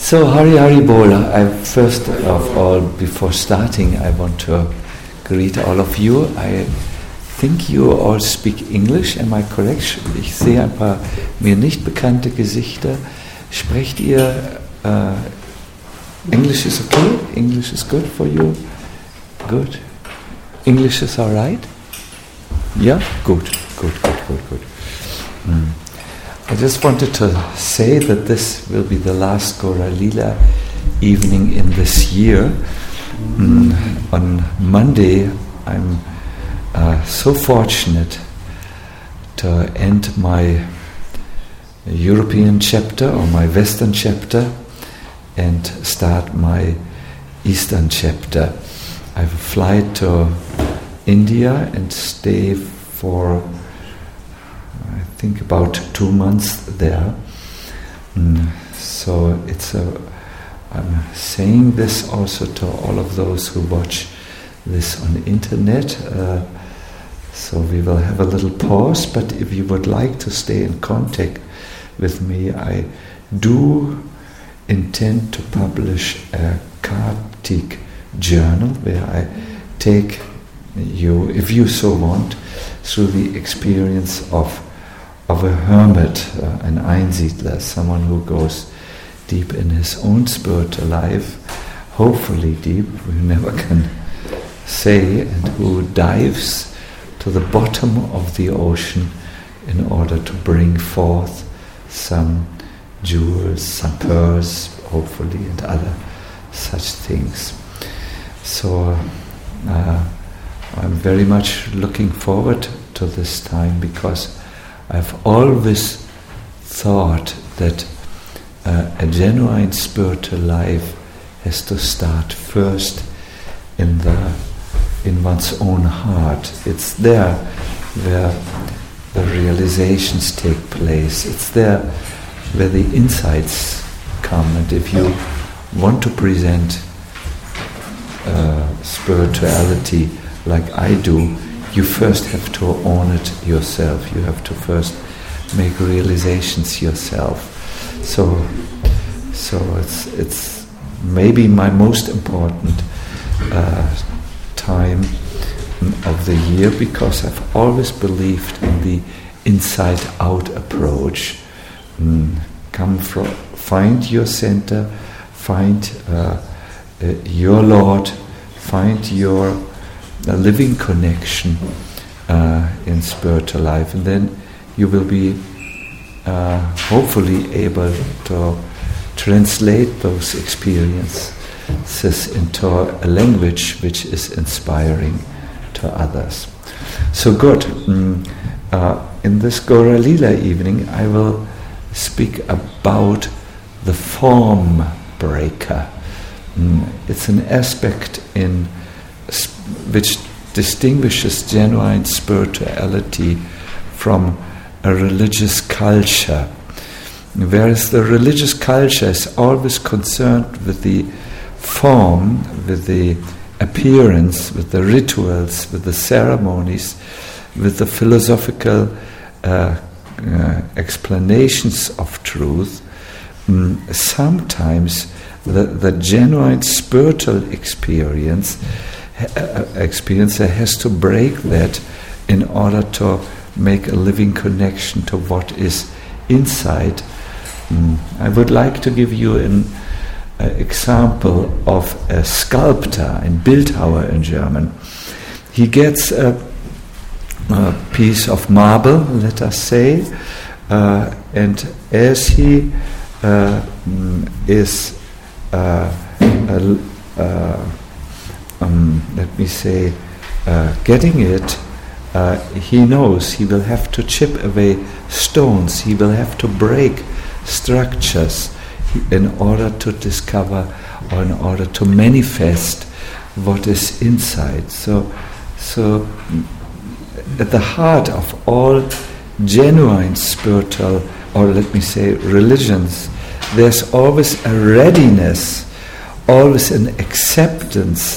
So Hari Hari Bol. First of all, before starting, I want to greet all of you. I think you all speak English, am I correct? Ich sehe ein paar mir nicht bekannte Gesichter. Sprecht ihr English is okay? English is good for you? Good? English is alright? Yeah? Good. I just wanted to say that this will be the last Gaura Lila evening in this year. On Monday, I'm so fortunate to end my European chapter or my Western chapter and start my Eastern chapter. I have a flight to India and stay for I think about 2 months there. So I'm saying this also to all of those who watch this on the internet. So we will have a little pause, but if you would like to stay in contact with me, I do intend to publish a Kartik journal where I take you, if you so want, through the experience of a hermit, an Einsiedler, someone who goes deep in his own spiritual life, hopefully deep, we never can say, and who dives to the bottom of the ocean in order to bring forth some jewels, some pearls, hopefully, and other such things. So I'm very much looking forward to this time because I've always thought that a genuine spiritual life has to start first in one's own heart. It's there where the realizations take place. It's there where the insights come. And if you want to present spirituality like I do, you first have to own it yourself. You have to first make realizations yourself. So it's maybe my most important time of the year because I've always believed in the inside-out approach. Find your center, find your Lord, find your living connection in spiritual life, and then you will be hopefully able to translate those experiences into a language which is inspiring to others. So good. In this Gaura Lila evening, I will speak about the form breaker. It's an aspect which distinguishes genuine spirituality from a religious culture. Whereas the religious culture is always concerned with the form, with the appearance, with the rituals, with the ceremonies, with the philosophical explanations of truth, sometimes the genuine spiritual experiencer has to break that in order to make a living connection to what is inside. I would like to give you an example of a sculptor, ein Bildhauer in German. He gets a piece of marble, let us say, and as he is getting it, he knows he will have to chip away stones, he will have to break structures in order to discover or in order to manifest what is inside. So at the heart of all genuine spiritual, or let me say religions, there's always a readiness, always an acceptance,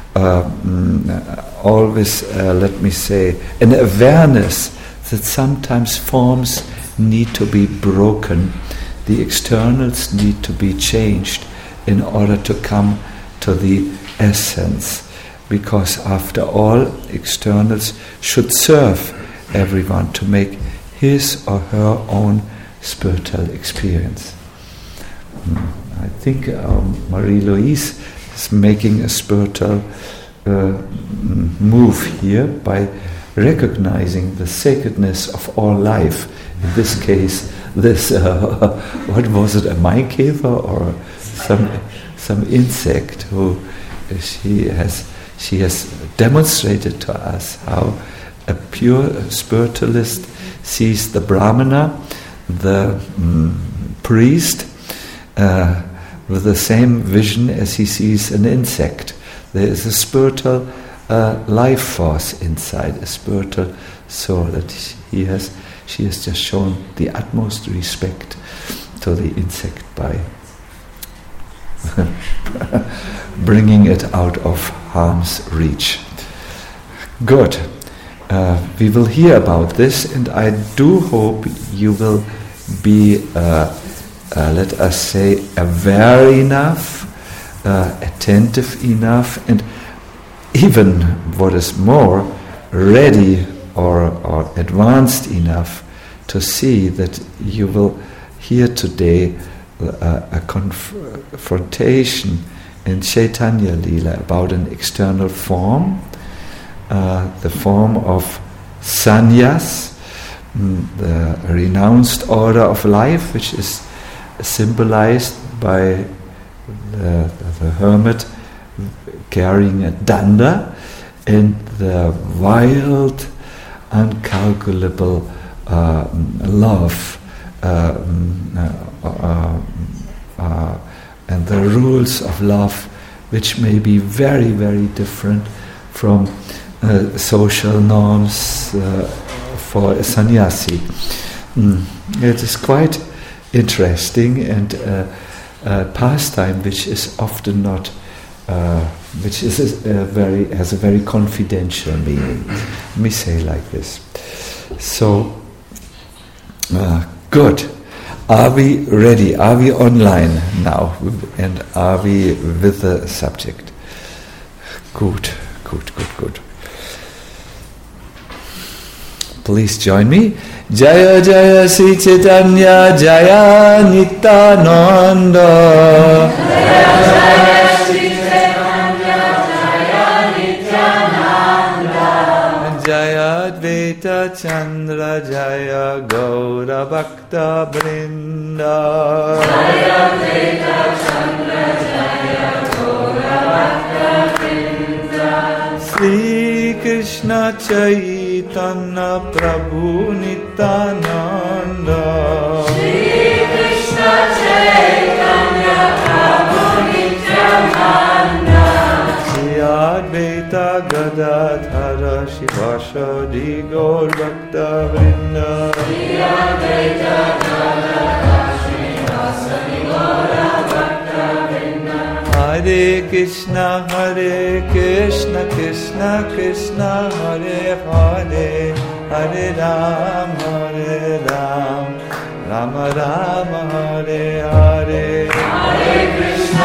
always, let me say, an awareness that sometimes forms need to be broken the externals need to be changed in order to come to the essence. Because after all, externals should serve everyone to make his or her own spiritual experience. I think Marie-Louise is making a spiritual move here by recognizing the sacredness of all life. In this case, this what was it, a Maikäfer or some insect who she has demonstrated to us how a pure spiritualist sees the Brahmana, the priest, with the same vision as he sees an insect. There is a spiritual life force inside, a spiritual soul that she has just shown the utmost respect to the insect by bringing it out of harm's reach. Good. We will hear about this, and I do hope you will be, let us say, aware enough, attentive enough, and even, what is more, ready or advanced enough to see that you will hear today a confrontation in Chaitanya Lila about an external form, the form of sannyas, the renounced order of life, which is symbolized by the hermit carrying a danda, and the wild, uncalculable love and the rules of love, which may be very, very different from social norms for a sannyasi. It is quite interesting, and a pastime which is often not, which is has a very confidential meaning. Let me say like this. So, good. Are we ready? Are we online now? And are we with the subject? Good. Please join me. Jaya Jaya Sri Chaitanya Jaya Nityananda. Jaya Jaya Sri Chaitanya Jaya Nityananda. Jaya Advaita Chandra Jaya Gaura Bhakta Vrinda. Jaya Advaita Chandra Jaya Gaura Bhakta Vrinda. Sri Krishna Chaitanya Prabhu Nityananda. Shri Krishna Chaitanya Prabhu Nityananda. Shri Advaita Gadadhara Shivasadi Gaur Bhakta Vrinda. Shri Advaita Gadadhara Shivasadi Gaur Bhakta Vrinda. Hare Krishna Krishna Krishna Hare Hare, Hare Ram Rama Rama Hare Hare. Hare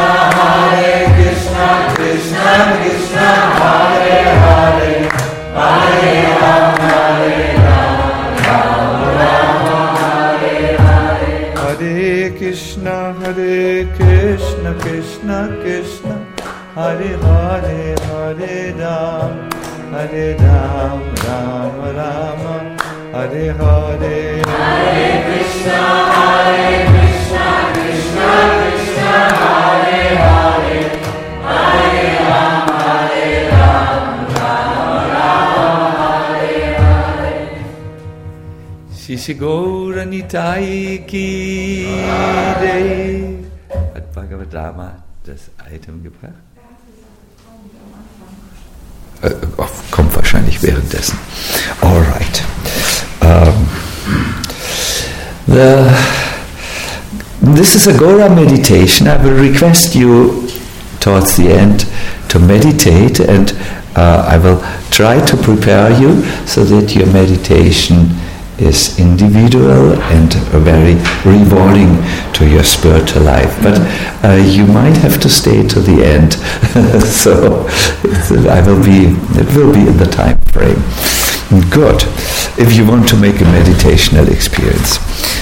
Krishna Krishna Krishna Hare Hare, Hare Ram Rama Hare Hare. Hare Krishna Krishna Krishna Hare Hare, Hare Ram Rama Rama Hare Hare. Hare Krishna Krishna Krishna Hare Hare, Hare Ram Rama Hare Hare. Shri Gaura Nitai Ki Jai. Hat Bhagavad Rama das Item gebracht? Kommt wahrscheinlich währenddessen. All right. This is a Gaura meditation. I will request you towards the end to meditate, and I will try to prepare you so that your meditation is individual and very rewarding to your spiritual life. But you might have to stay to the end. So it will be in the time frame. Good. If you want to make a meditational experience.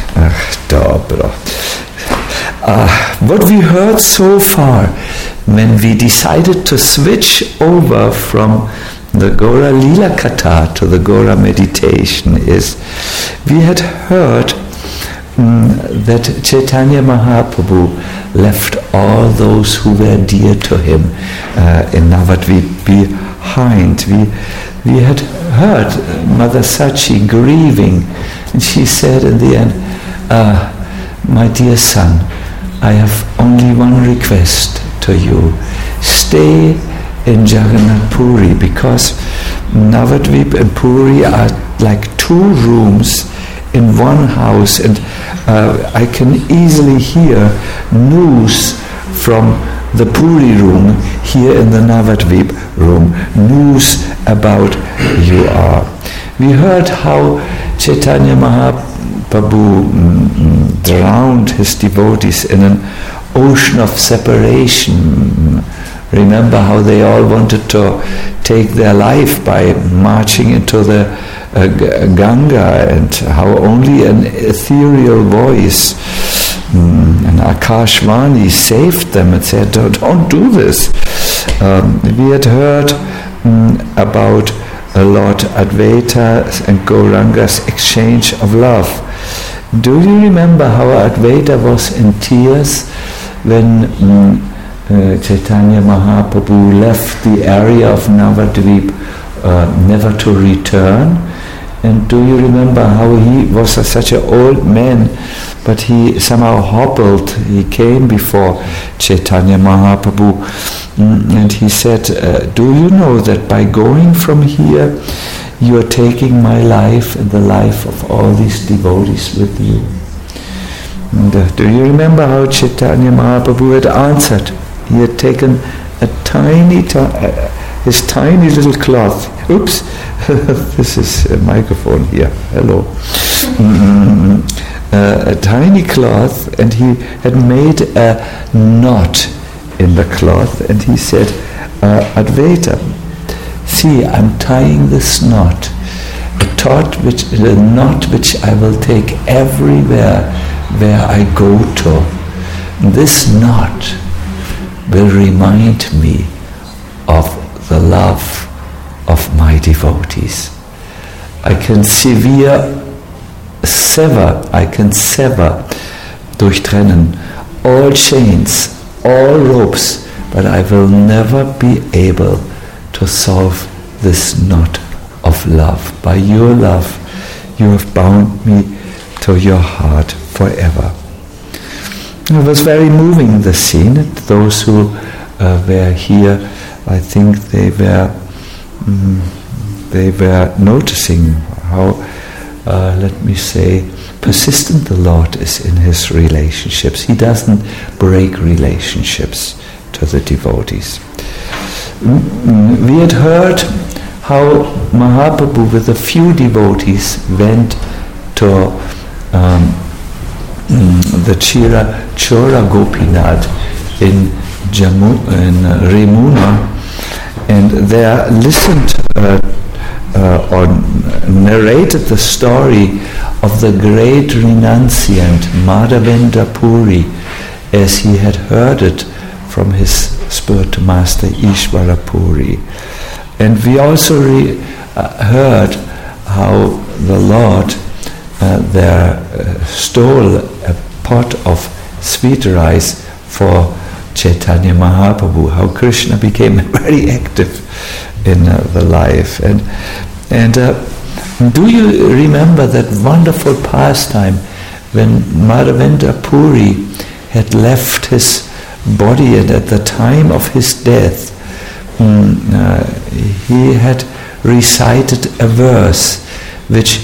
What we heard so far, when we decided to switch over from the Gaura Lila Katha to the Gaura meditation, is we had heard that Chaitanya Mahaprabhu left all those who were dear to him in Navadvip behind. We had heard Mother Sachi grieving, and she said in the end, my dear son, I have only one request to you. Stay in Jagannath Puri, because Navadvip and Puri are like two rooms in one house, and I can easily hear news from the Puri room here in the Navadvip room, news about you are. We heard how Chaitanya Mahaprabhu drowned his devotees in an ocean of separation. Remember how they all wanted to take their life by marching into the Ganga, and how only an ethereal voice, an Akashvani, saved them and said, don't do this. We had heard about Lord Advaita and Gauranga's exchange of love. Do you remember how Advaita was in tears when Chaitanya Mahaprabhu left the area of Navadvip never to return? And do you remember how he was such an old man, but he somehow hobbled? He came before Chaitanya Mahaprabhu and he said, do you know that by going from here you are taking my life and the life of all these devotees with you? And, do you remember how Chaitanya Mahaprabhu had answered? He had taken his tiny little cloth. Oops, this is a microphone here. Hello. A tiny cloth, and he had made a knot in the cloth, and he said, Advaita, see, I'm tying this knot, a knot which I will take everywhere where I go to. This knot will remind me of the love of my devotees. I can sever, durchtrennen, all chains, all ropes, but I will never be able to solve this knot of love. By your love, you have bound me to your heart forever. It was very moving, the scene. Those who were here, I think they were noticing how, let me say, persistent the Lord is in his relationships. He doesn't break relationships to the devotees. We had heard how Mahaprabhu with a few devotees went to the Chora Gopinath in Remuna, and there listened or narrated the story of the great renunciant Madhavendra Puri as he had heard it from his spiritual master Ishvara Puri. And we also heard how the Lord stole a pot of sweet rice for Chaitanya Mahaprabhu, how Krishna became very active in the life. And do you remember that wonderful pastime when Madhavendra Puri had left his body, and at the time of his death he had recited a verse which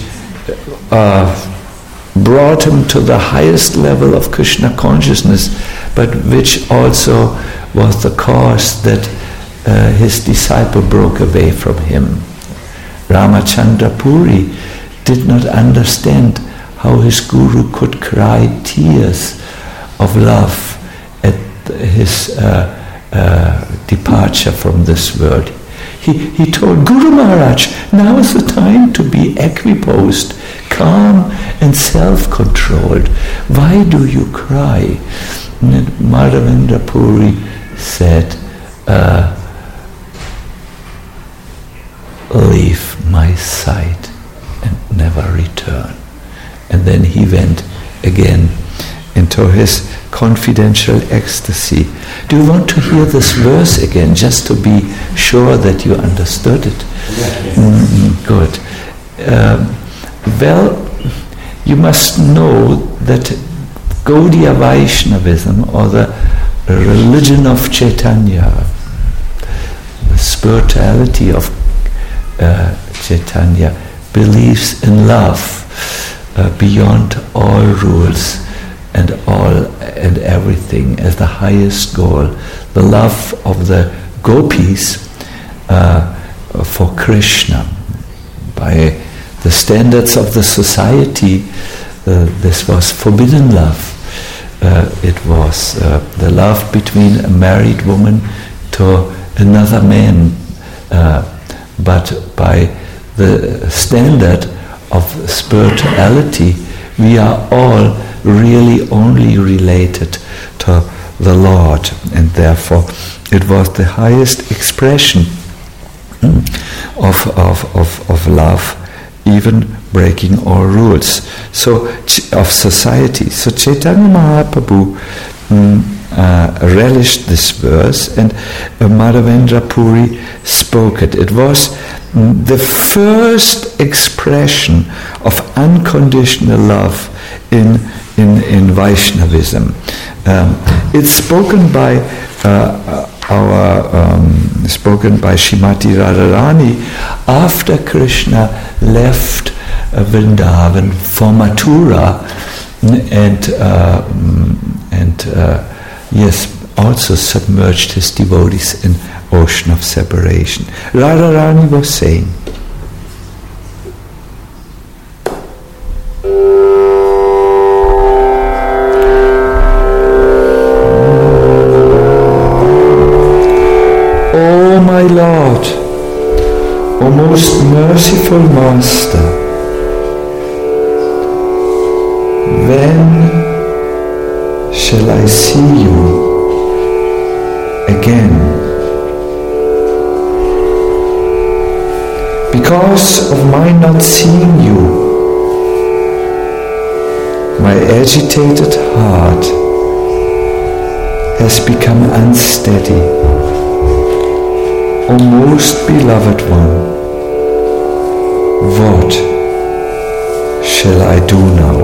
brought him to the highest level of Krishna consciousness, but which also was the cause that his disciple broke away from him. Ramachandra Puri did not understand how his guru could cry tears of love at his departure from this world. He told Guru Maharaj, now is the time to be equiposed, calm and self-controlled. Why do you cry? And Madhavendra Puri said, leave my sight and never return. And then he went again into his confidential ecstasy. Do you want to hear this verse again, just to be sure that you understood it? Good. Well, you must know that Gaudiya Vaishnavism, or the religion of Chaitanya, the spirituality of Chaitanya, believes in love beyond all rules and everything as the highest goal. The love of the gopis for Krishna. By the standards of the society, this was forbidden love. It was the love between a married woman to another man. But by the standard of spirituality, we are all really only related to the Lord, and therefore it was the highest expression of love, even breaking all rules of society. So Chaitanya Mahaprabhu relished this verse, and Madhavendra Puri spoke it. It was the first expression of unconditional love in Vaishnavism. It's spoken by Srimati Radharani after Krishna left Vrindavan for Mathura, and also submerged his devotees in ocean of separation. Radharani was saying, "O my Lord, O most merciful Master, when shall I see you again? Because of my not seeing you, my agitated heart has become unsteady. O most beloved one, what shall I do now?"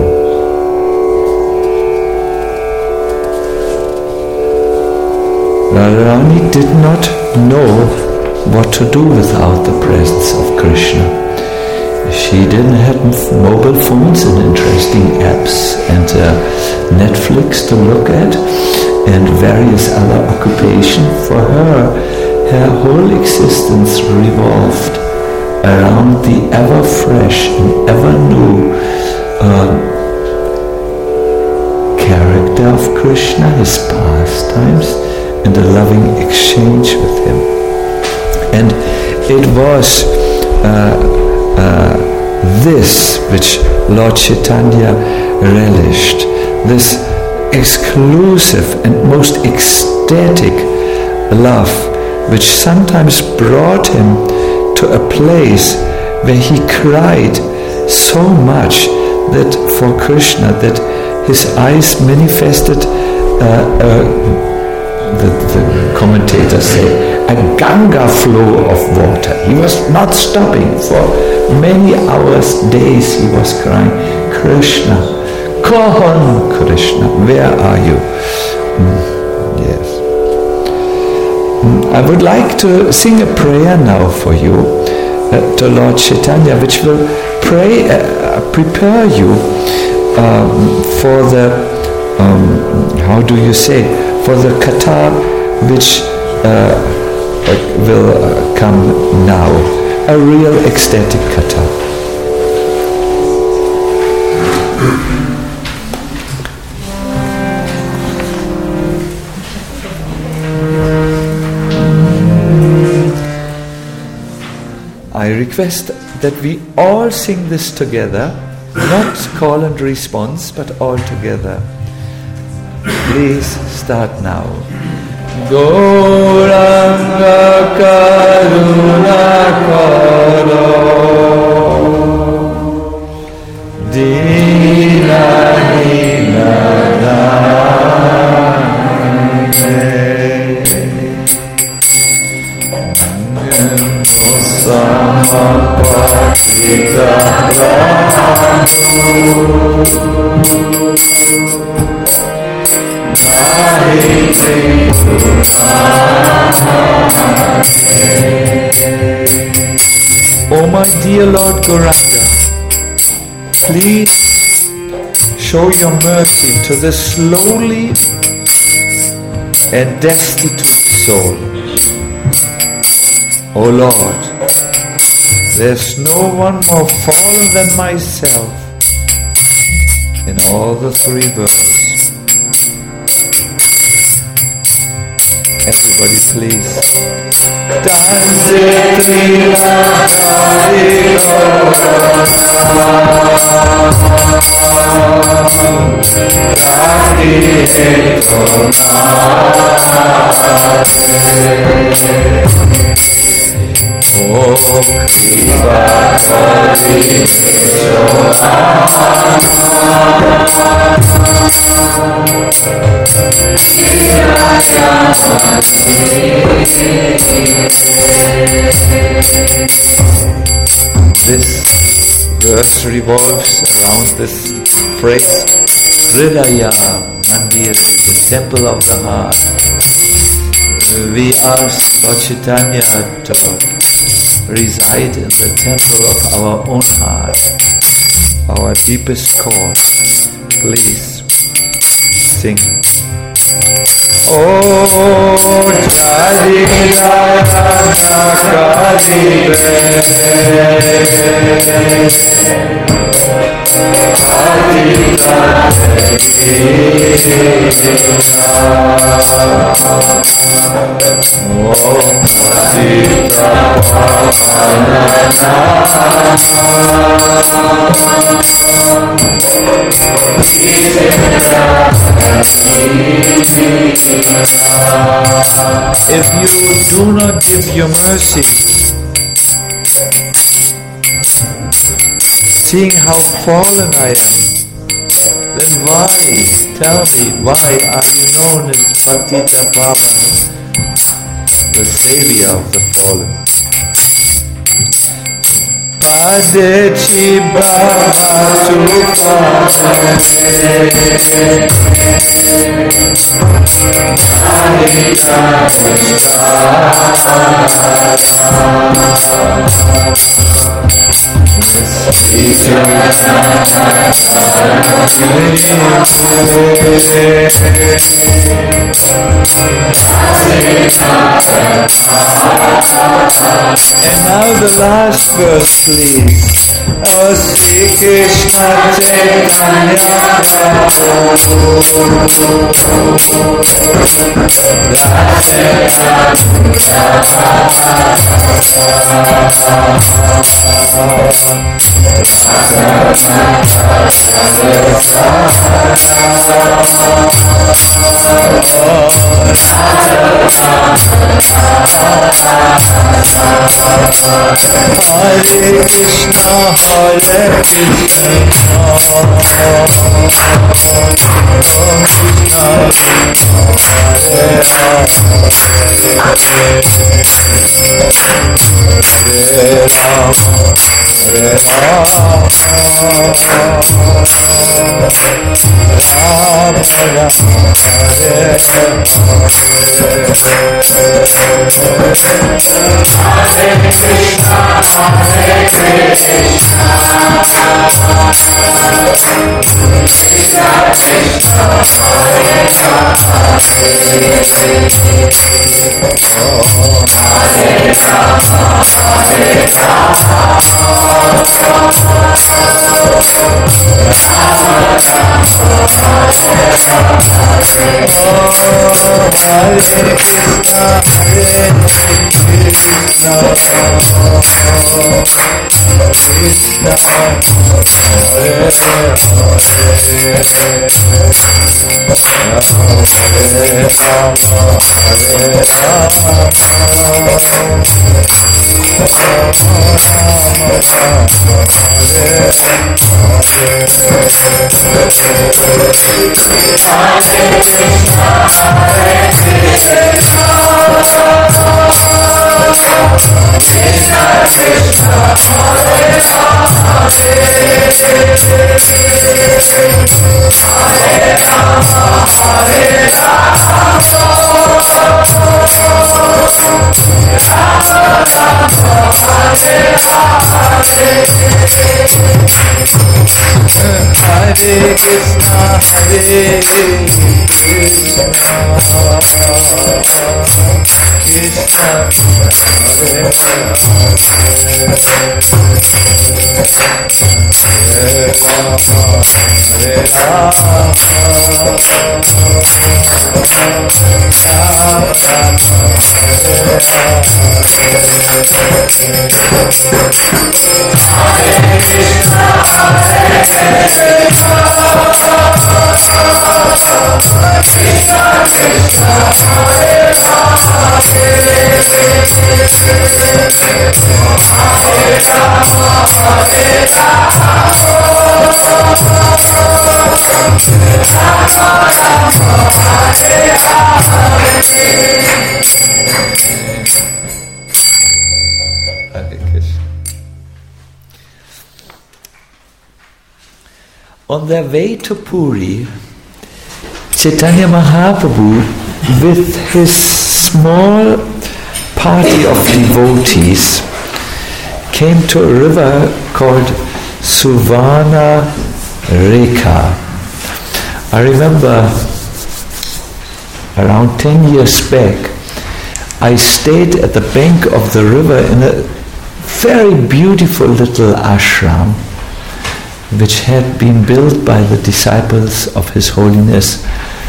Radharani did not know what to do without the presence of Krishna. She didn't have mobile phones and interesting apps and Netflix to look at and various other occupations. For her whole existence revolved around the ever fresh and ever new character of Krishna, his pastimes, and a loving exchange with him. And it was this which Lord Chaitanya relished, this exclusive and most ecstatic love, which sometimes brought him to a place where he cried so much that for Krishna that his eyes manifested the commentators say, a Ganga flow of water. He was not stopping for many hours, days. He was crying, "Krishna, come on, Krishna, where are you?" Yes. I would like to sing a prayer now for you to Lord Chaitanya, which will prepare you for the for the katha which will come now, a real ecstatic katha. I request that we all sing this together, not call and response, but all together. Please start now. Gauranga Karuna Karo Dina Dina Oh my dear Lord Gauranga, please show your mercy to this lowly and destitute soul. Oh Lord, there's no one more fallen than myself in all the three worlds. Everybody please. This verse revolves around this phrase, Hridaya Mandir, the temple of the heart. We ask Lord Chaitanya to reside in the temple of our own heart, our deepest core. Please sing. Oh, Jadi if you do not give your mercy, seeing how fallen I am, then why, tell me, why are you known as Patita Pavana, the savior of the fallen? Padechi Baba And now the last verse, please. Oh, Sri Krishna Chaitanya Hare Krishna, Hare Krishna, Hare Krishna, Hare Krishna, On their way to Puri, Chaitanya Mahaprabhu, with his small party of devotees, came to a river called Suvarna Rekha. I remember around 10 years back, I stayed at the bank of the river in a very beautiful little ashram, which had been built by the disciples of His Holiness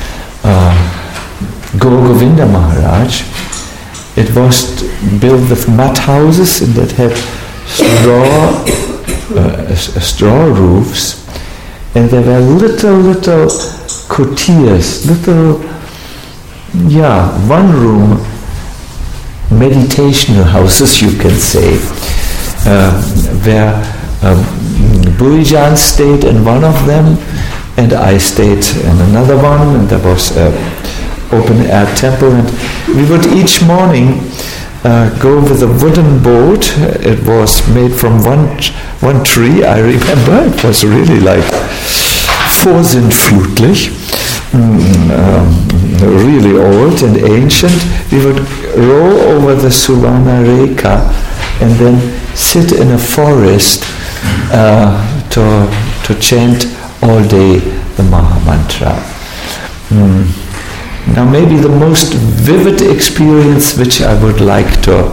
Gaur Govinda Maharaj. It was built with mud houses and it had straw roofs, and there were little courtiers, one-room meditational houses, you can say, where Burijan stayed in one of them, and I stayed in another one, and there was an open-air temple, and we would each morning go with a wooden boat. It was made from one tree, I remember. It was really like vorsintflutlich, really old and ancient. We would row over the Suvarna Rekha and then sit in a forest to chant all day the Mahamantra. Now maybe the most vivid experience which I would like to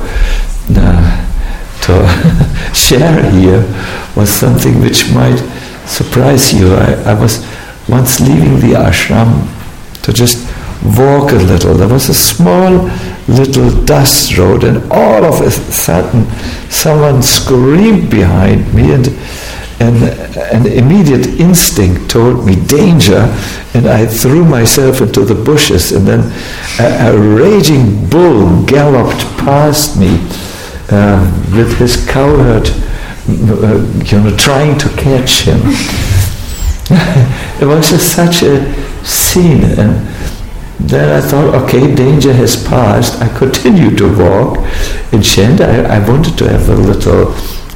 share here was something which might surprise you. I was once leaving the ashram to just walk a little. There was a small little dust road, and all of a sudden someone screamed behind me, and an immediate instinct told me danger, and I threw myself into the bushes, and then a raging bull galloped past me with his cowherd trying to catch him. It was just such a scene, and then I thought, okay, danger has passed. I continued to walk and chant. I wanted to have a little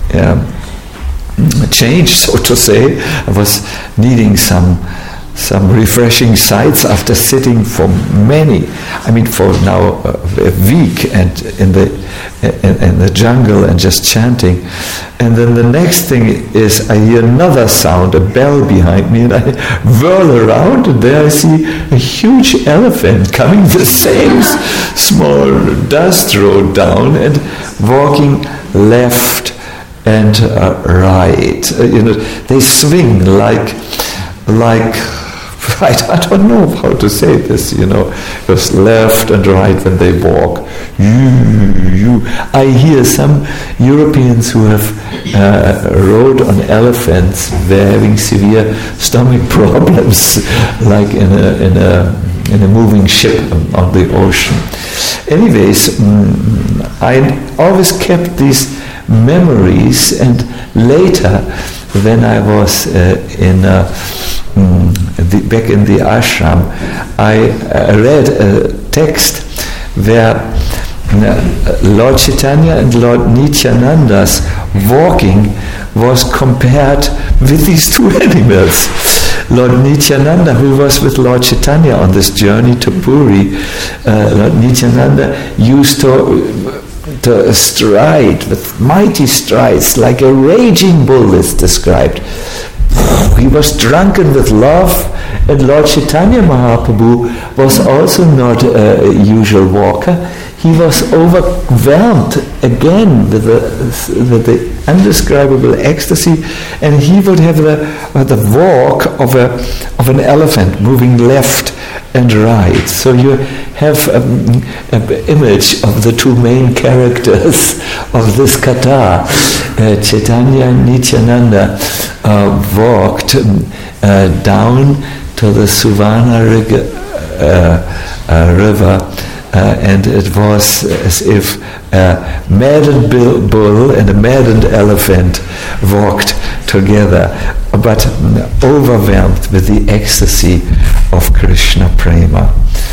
change, so to say. I was needing some refreshing sights after sitting for now a week and in the jungle and just chanting. And then the next thing is I hear another sound, a bell behind me, and I whirl around, and there I see a huge elephant coming the same small dust road down and walking left and right. They swing like I don't know how to say this, because left and right when they walk. I hear some Europeans who have rode on elephants having severe stomach problems, like in a moving ship on the ocean. Anyways, I always kept these memories, and later, when I was back in the ashram, I read a text where Lord Chaitanya and Lord Nityananda's walking was compared with these two animals. Lord Nityananda, who was with Lord Chaitanya on this journey to Puri, Lord Nityananda used to stride with mighty strides, like a raging bull is described. He was drunken with love, and Lord Chaitanya Mahaprabhu was also not a usual walker. He was overwhelmed again with the undescribable ecstasy, and he would have the walk of an elephant moving left and right. So you have an image of the two main characters of this katha. Chaitanya and Nityananda walked down to the Suvarna river, and it was as if a maddened bull and a maddened elephant walked together, but overwhelmed with the ecstasy of Krishna prema.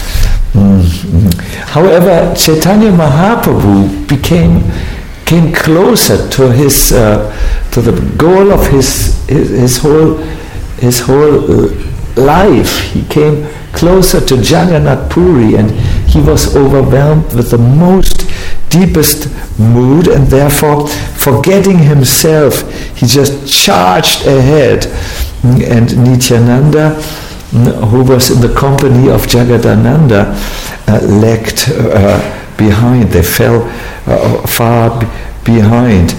However, Chaitanya Mahaprabhu came closer to the goal of his whole life. He came closer to Jagannath Puri, and he was overwhelmed with the most deepest mood, and therefore, forgetting himself, he just charged ahead. And Nityananda, who was in the company of Jagadananda, lagged behind. They fell far behind.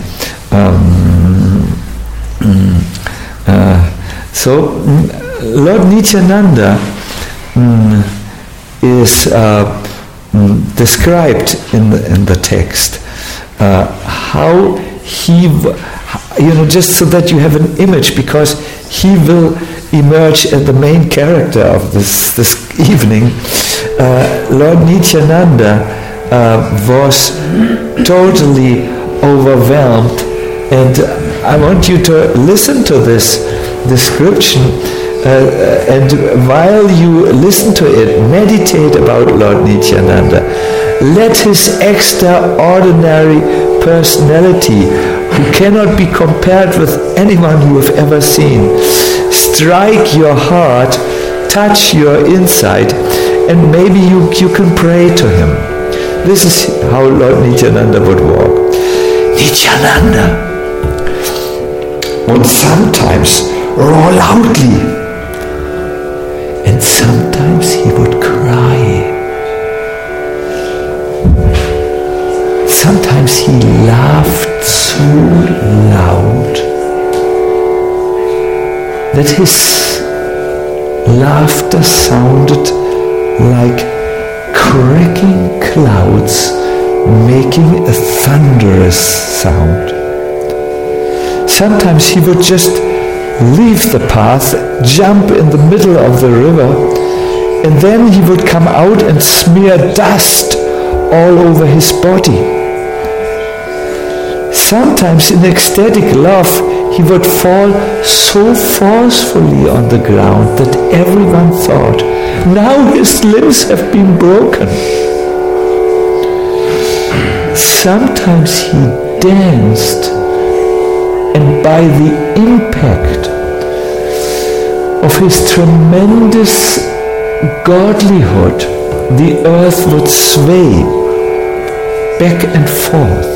So Lord Nityananda is described in the text. How he, just so that you have an image, because he will emerge as the main character of this evening. Lord Nityananda was totally overwhelmed, and I want you to listen to this description, and while you listen to it, meditate about Lord Nityananda. Let his extraordinary personality, who cannot be compared with anyone you have ever seen, strike your heart, touch your inside, and maybe you can pray to him. This is how Lord Nityananda would walk. Nityananda would sometimes roar loudly, and sometimes he would cry. Sometimes he laughed so loud that his laughter sounded like cracking clouds making a thunderous sound. Sometimes he would just leave the path, jump in the middle of the river, and then he would come out and smear dust all over his body. Sometimes in ecstatic love, he would fall so forcefully on the ground that everyone thought, now his limbs have been broken. Sometimes he danced, and by the impact of his tremendous godlyhood, the earth would sway back and forth.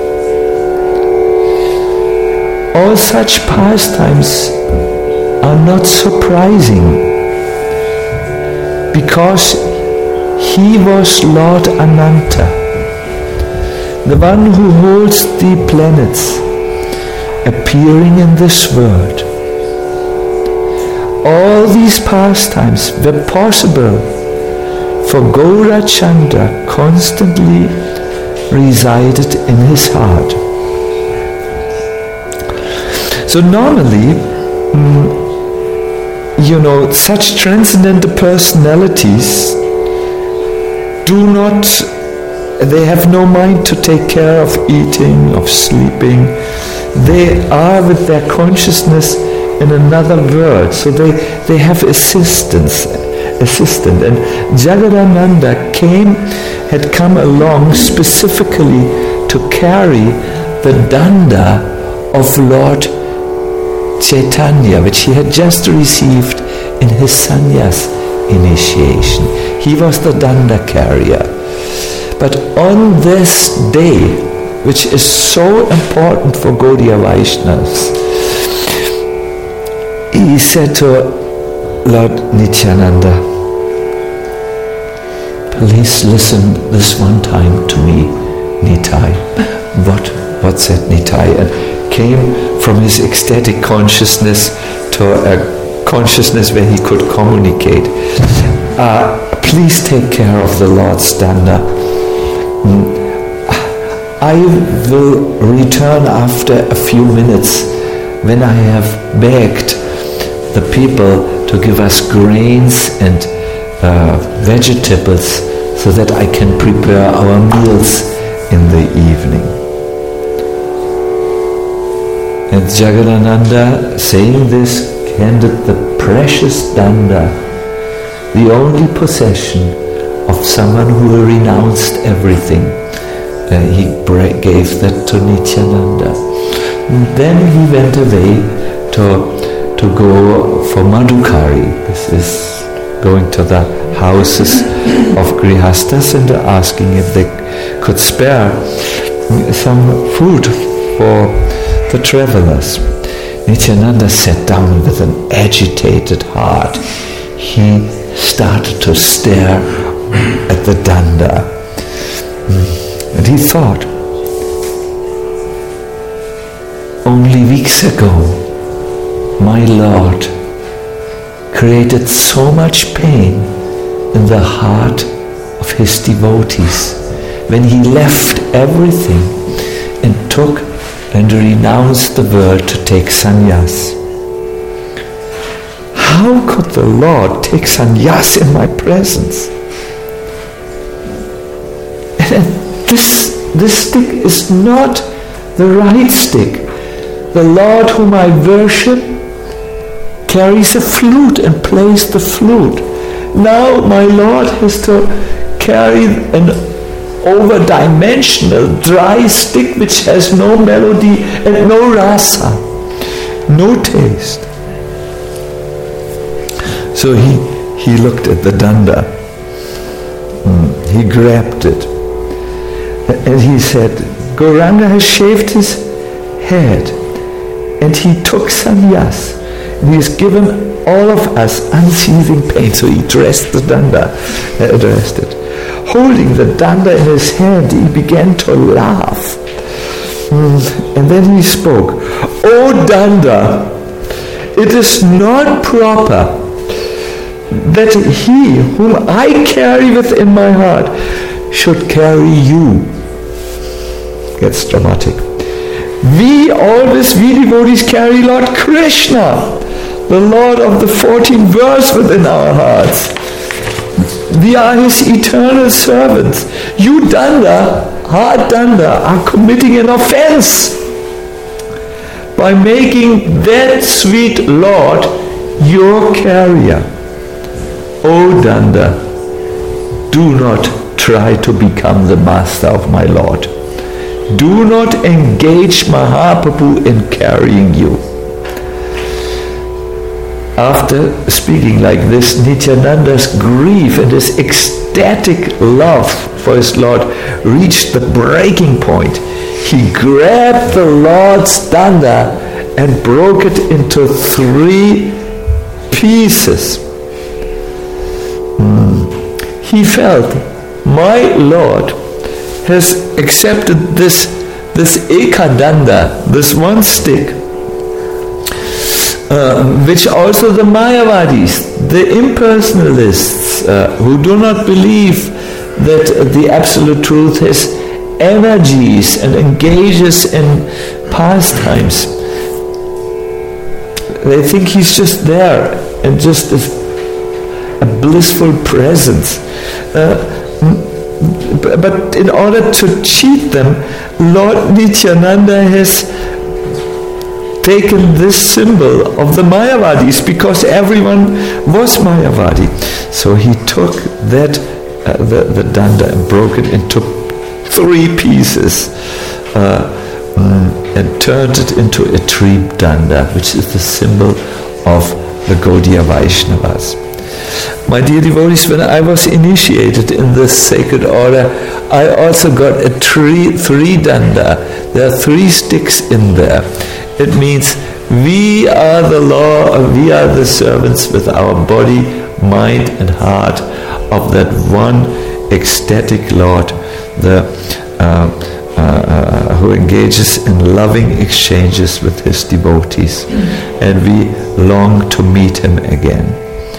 All such pastimes are not surprising, because he was Lord Ananta, the one who holds the planets appearing in this world. all these pastimes were possible, for Gaurachandra constantly resided in his heart. So normally, such transcendental personalities they have no mind to take care of eating, of sleeping. They are with their consciousness in another world, so they have assistant. And Jagadananda had come along specifically to carry the danda of Lord Chaitanya, which he had just received in his sannyas initiation. He was the danda carrier. But on this day, which is so important for Gaudiya Vaishnavas, he said to Lord Nityananda, please listen this one time to me, Nitai. What said Nitai? And came from his ecstatic consciousness to a consciousness where he could communicate. Please take care of the Lord's danda. I will return after a few minutes when I have begged the people to give us grains and vegetables so that I can prepare our meals in the evening. And Jagadananda, saying this, handed the precious danda, the only possession of someone who renounced everything. He gave that to Nityananda. And then he went away to go for Madhukari. This is going to the houses of Grihastas and asking if they could spare some food for the travelers. Nityananda sat down with an agitated heart. He started to stare at the danda. And he thought, only weeks ago, my Lord created so much pain in the heart of his devotees when he left everything and took and renounced the world to take sannyas. How could the Lord take sannyas in my presence? And this stick is not the right stick. The Lord whom I worship carries a flute and plays the flute. Now my Lord has to carry an over-dimensional dry stick which has no melody and no rasa, no taste. So he looked at the danda. He grabbed it. And he said, Gauranga has shaved his head and he took sannyas. And he has given all of us unceasing pain. So he addressed the danda, Holding the danda in his hand, he began to laugh. And then he spoke, O danda, it is not proper that he whom I carry within my heart should carry you. Gets dramatic. We devotees carry Lord Krishna, the Lord of the 14 worlds within our hearts. We are his eternal servants. You danda, our danda, are committing an offense by making that sweet Lord your carrier. O danda, do not try to become the master of my Lord. Do not engage Mahaprabhu in carrying you. After speaking like this, Nityananda's grief and his ecstatic love for his Lord reached the breaking point. He grabbed the Lord's danda and broke it into 3 pieces. He felt, my Lord has accepted this ekadanda, this one stick, which also the Mayavadis, the impersonalists, who do not believe that the absolute truth has energies and engages in pastimes. They think he's just there and just a blissful presence. But in order to cheat them, Lord Nityananda has taken this symbol of the Mayavadis because everyone was Mayavadi. So he took that, the danda, and broke it into 3 pieces and turned it into a tree danda, which is the symbol of the Gaudiya Vaishnavas. My dear devotees, when I was initiated in this sacred order, I also got a three danda. There are 3 sticks in there. It means we are the law, we are the servants with our body, mind and heart of that one ecstatic Lord, who engages in loving exchanges with his devotees. And we long to meet him again.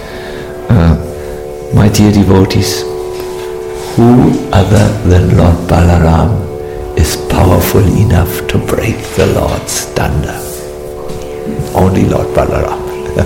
My dear devotees, who other than Lord Balaram is powerful enough to break the Lord's danda? Only Lord Balaram.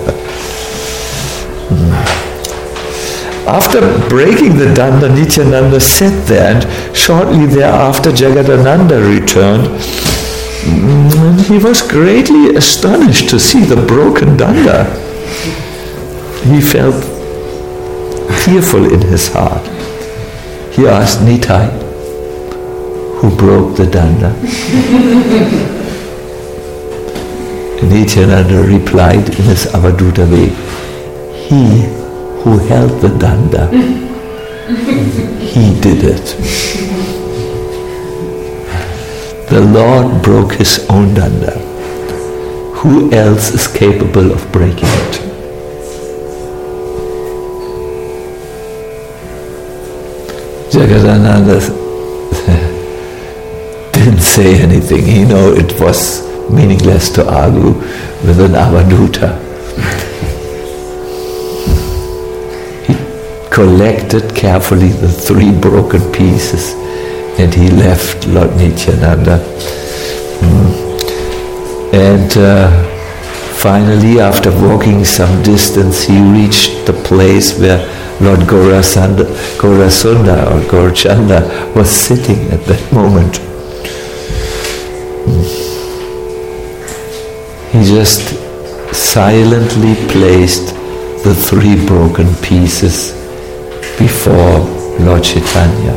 After breaking the danda, Nityananda sat there, and shortly thereafter Jagadananda returned. And he was greatly astonished to see the broken danda. He felt fearful in his heart. He asked Nitai, who broke the danda? Nityananda replied in his Avaduta way, he who held the danda, he did it. The Lord broke his own danda. Who else is capable of breaking it? Jagadananda didn't say anything. He knew it was meaningless to argue with an Avaduta. He collected carefully the 3 broken pieces and he left Lord Nityananda. And finally, after walking some distance, he reached the place where Lord Gaurasunda or Gaurachanda was sitting at that moment. He just silently placed the 3 broken pieces before Lord Chaitanya.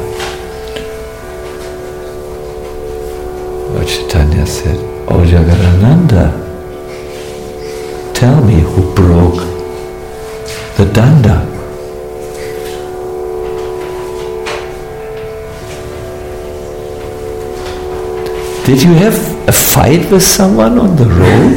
Lord Chaitanya said, "Oh Jagadananda, tell me who broke the danda." Did you have a fight with someone on the road?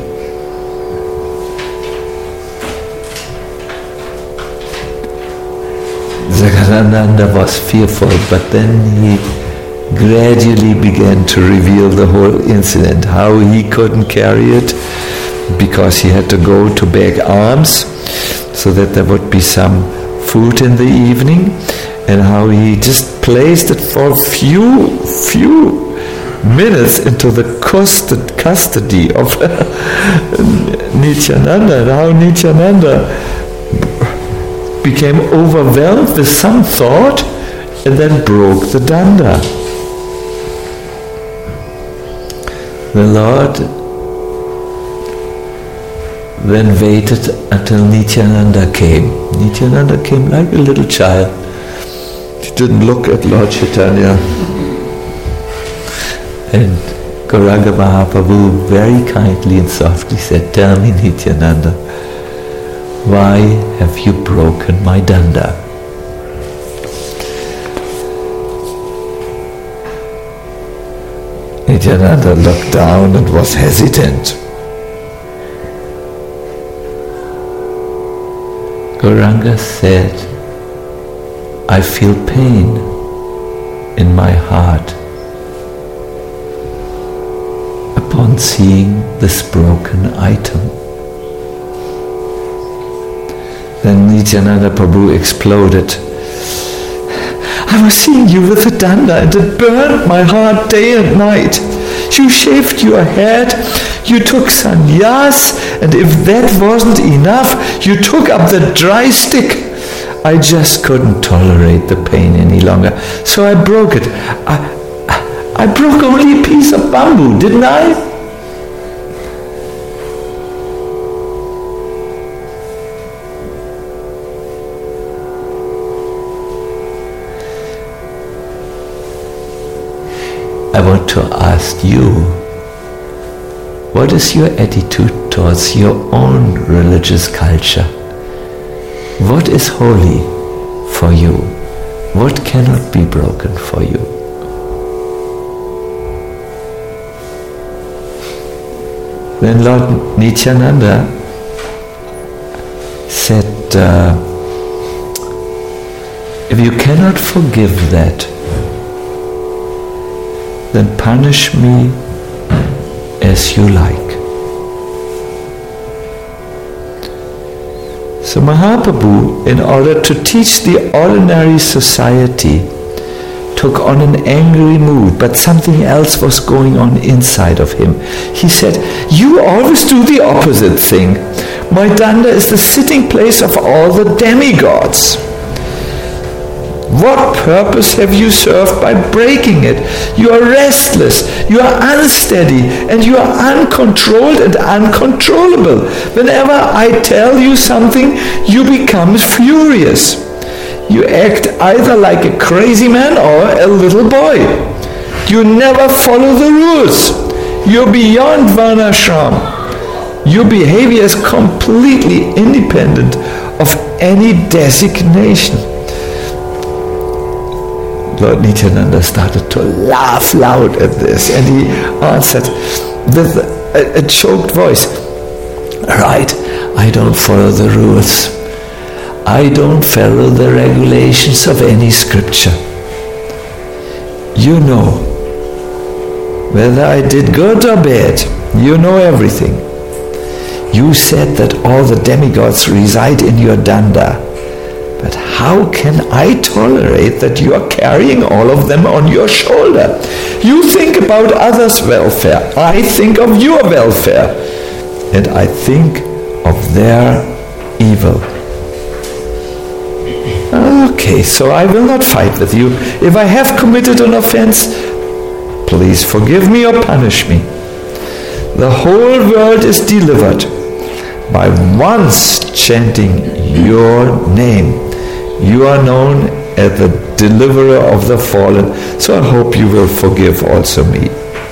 Jagadananda was fearful, but then he gradually began to reveal the whole incident, how he couldn't carry it because he had to go to beg alms so that there would be some food in the evening, and how he just placed it for a few minutes into the custody of Nityananda, and how Nityananda became overwhelmed with some thought and then broke the danda. The Lord then waited until Nityananda came. Nityananda came like a little child. He didn't look at Lord Chaitanya. And Gauranga Mahaprabhu very kindly and softly said, "Tell me, Nityananda, why have you broken my danda?" Nityananda looked down and was hesitant. Gauranga said, "I feel pain in my heart upon seeing this broken item." Then Nityananda Prabhu exploded. I was seeing you with the danda and it burned my heart day and night. You shaved your head, you took sannyas, and if that wasn't enough, you took up the dry stick. I just couldn't tolerate the pain any longer, so I broke it. I broke only a piece of bamboo, didn't I? I want to ask you, what is your attitude towards your own religious culture? What is holy for you? What cannot be broken for you? Then Lord Nityananda said, if you cannot forgive that, then punish me as you like. So Mahaprabhu, in order to teach the ordinary society, took on an angry mood, but something else was going on inside of him. He said, you always do the opposite thing. My danda is the sitting place of all the demigods. What purpose have you served by breaking it? You are restless, you are unsteady, and you are uncontrolled and uncontrollable. Whenever I tell you something, you become furious. You act either like a crazy man or a little boy. You never follow the rules. You're beyond varnashram. Your behavior is completely independent of any designation. Lord Nityananda started to laugh loud at this, and he answered with a choked voice, right, I don't follow the rules. I don't follow the regulations of any scripture. You know, whether I did good or bad, you know everything. You said that all the demigods reside in your danda. But how can I tolerate that you are carrying all of them on your shoulder? You think about others' welfare. I think of your welfare. And I think of their evil. Okay, so I will not fight with you. If I have committed an offense, please forgive me or punish me. The whole world is delivered by once chanting your name. You are known as the deliverer of the fallen, so I hope you will forgive also me.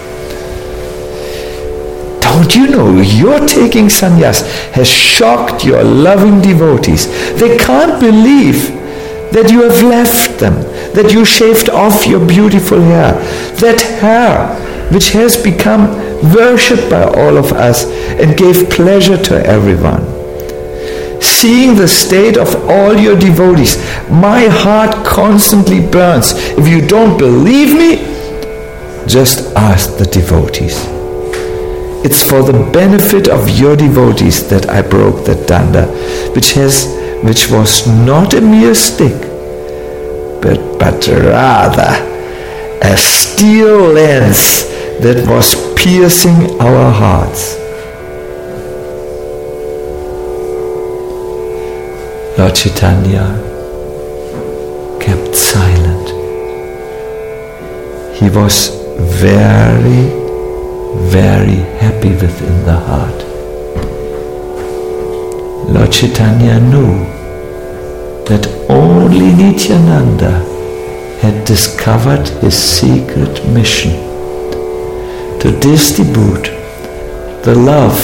Don't you know your taking sannyas has shocked your loving devotees? They can't believe that you have left them, that you shaved off your beautiful hair, that hair which has become worshipped by all of us and gave pleasure to everyone. Seeing the state of all your devotees, my heart constantly burns. If you don't believe me, just ask the devotees. It's for the benefit of your devotees that I broke that danda, which was not a mere stick, but rather a steel lance that was piercing our hearts. Lord Chaitanya kept silent. He was very, very happy within the heart. Lord Chaitanya knew that only Nityananda had discovered his secret mission to distribute the love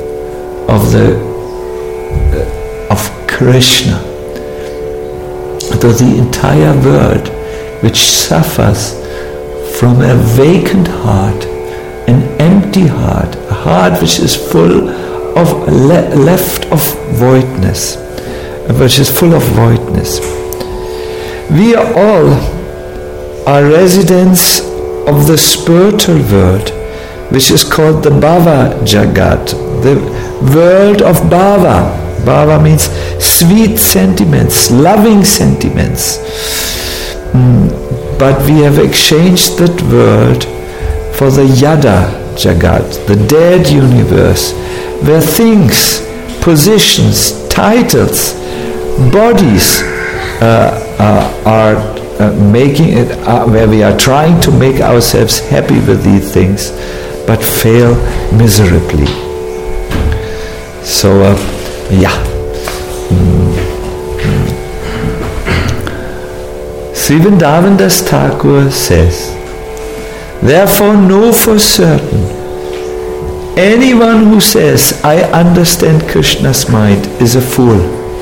of Krishna to the entire world, which suffers from a vacant heart, an empty heart, a heart which is full of left of voidness, which is full of voidness. We all are residents of the spiritual world, which is called the Bhava Jagat, the world of Bhava. Bhava means sweet sentiments, loving sentiments. But we have exchanged that world for the Yada Jagat, the dead universe, where things, positions, titles, bodies are making it, where we are trying to make ourselves happy with these things, but fail miserably. So, Sri Vrindavan Das Thakur says, therefore know for certain, anyone who says, I understand Krishna's mind is a fool.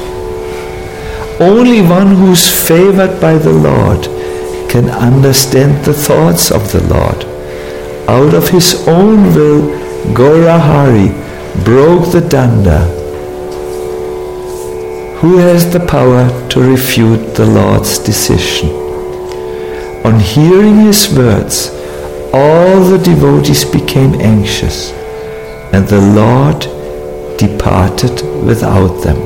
Only one who is favored by the Lord can understand the thoughts of the Lord. Out of his own will, Gaurahari broke the danda. Who has the power to refute the Lord's decision? On hearing his words, all the devotees became anxious, and the Lord departed without them.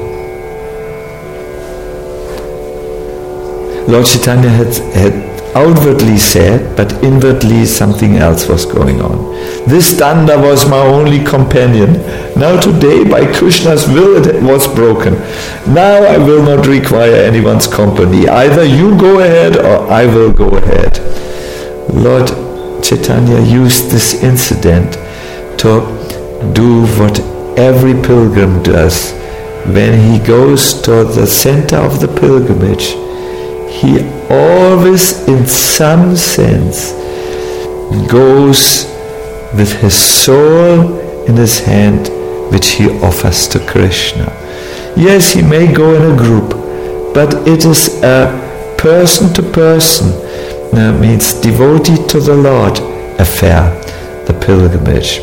Lord Chaitanya had outwardly said, but inwardly something else was going on. This danda was my only companion. Now today, by Krishna's will, it was broken. Now I will not require anyone's company. Either you go ahead or I will go ahead. Lord Chaitanya used this incident to do what every pilgrim does. When he goes to the center of the pilgrimage, he always, in some sense, goes with his soul in his hand, which he offers to Krishna. Yes, he may go in a group, but it is a person-to-person, means devotee to the Lord affair, the pilgrimage.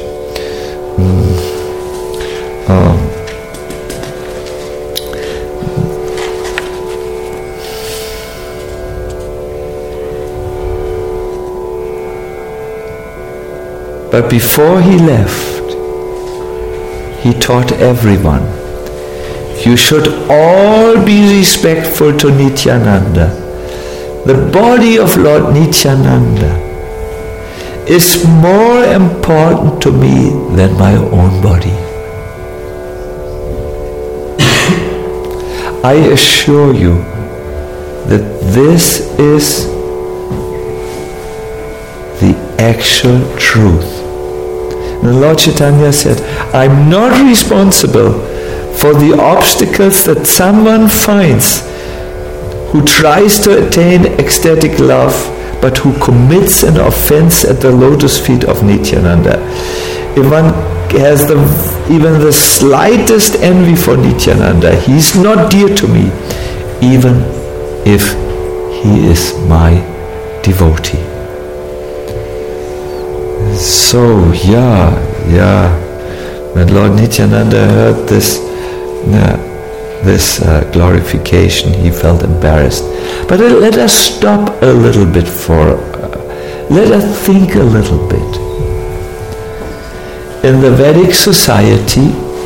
But before he left, he taught everyone, you should all be respectful to Nityananda. The body of Lord Nityananda is more important to me than my own body. I assure you that this is the actual truth. And Lord Chaitanya said, I'm not responsible for the obstacles that someone finds who tries to attain ecstatic love, but who commits an offense at the lotus feet of Nityananda. If one has even the slightest envy for Nityananda, he is not dear to me, even if he is my devotee. So, when Lord Nityananda heard this glorification, he felt embarrassed. But let us stop a little bit let us think a little bit. In the Vedic society,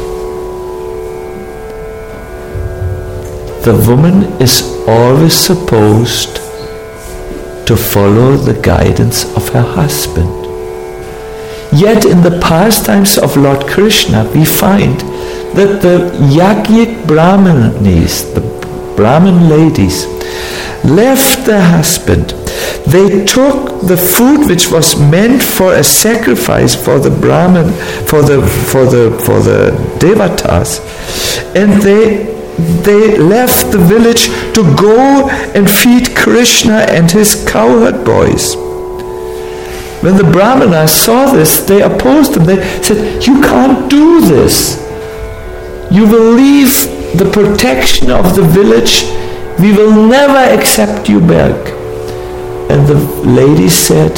the woman is always supposed to follow the guidance of her husband. Yet in the pastimes of Lord Krishna, we find that the Yajnik Brahmanis, the Brahmin ladies, left their husband. They took the food which was meant for a sacrifice for the Brahmin, for the Devatas, and they left the village to go and feed Krishna and his cowherd boys. When the Brahmanas saw this, they opposed them. They said, you can't do this. You will leave the protection of the village. We will never accept you back. And the lady said,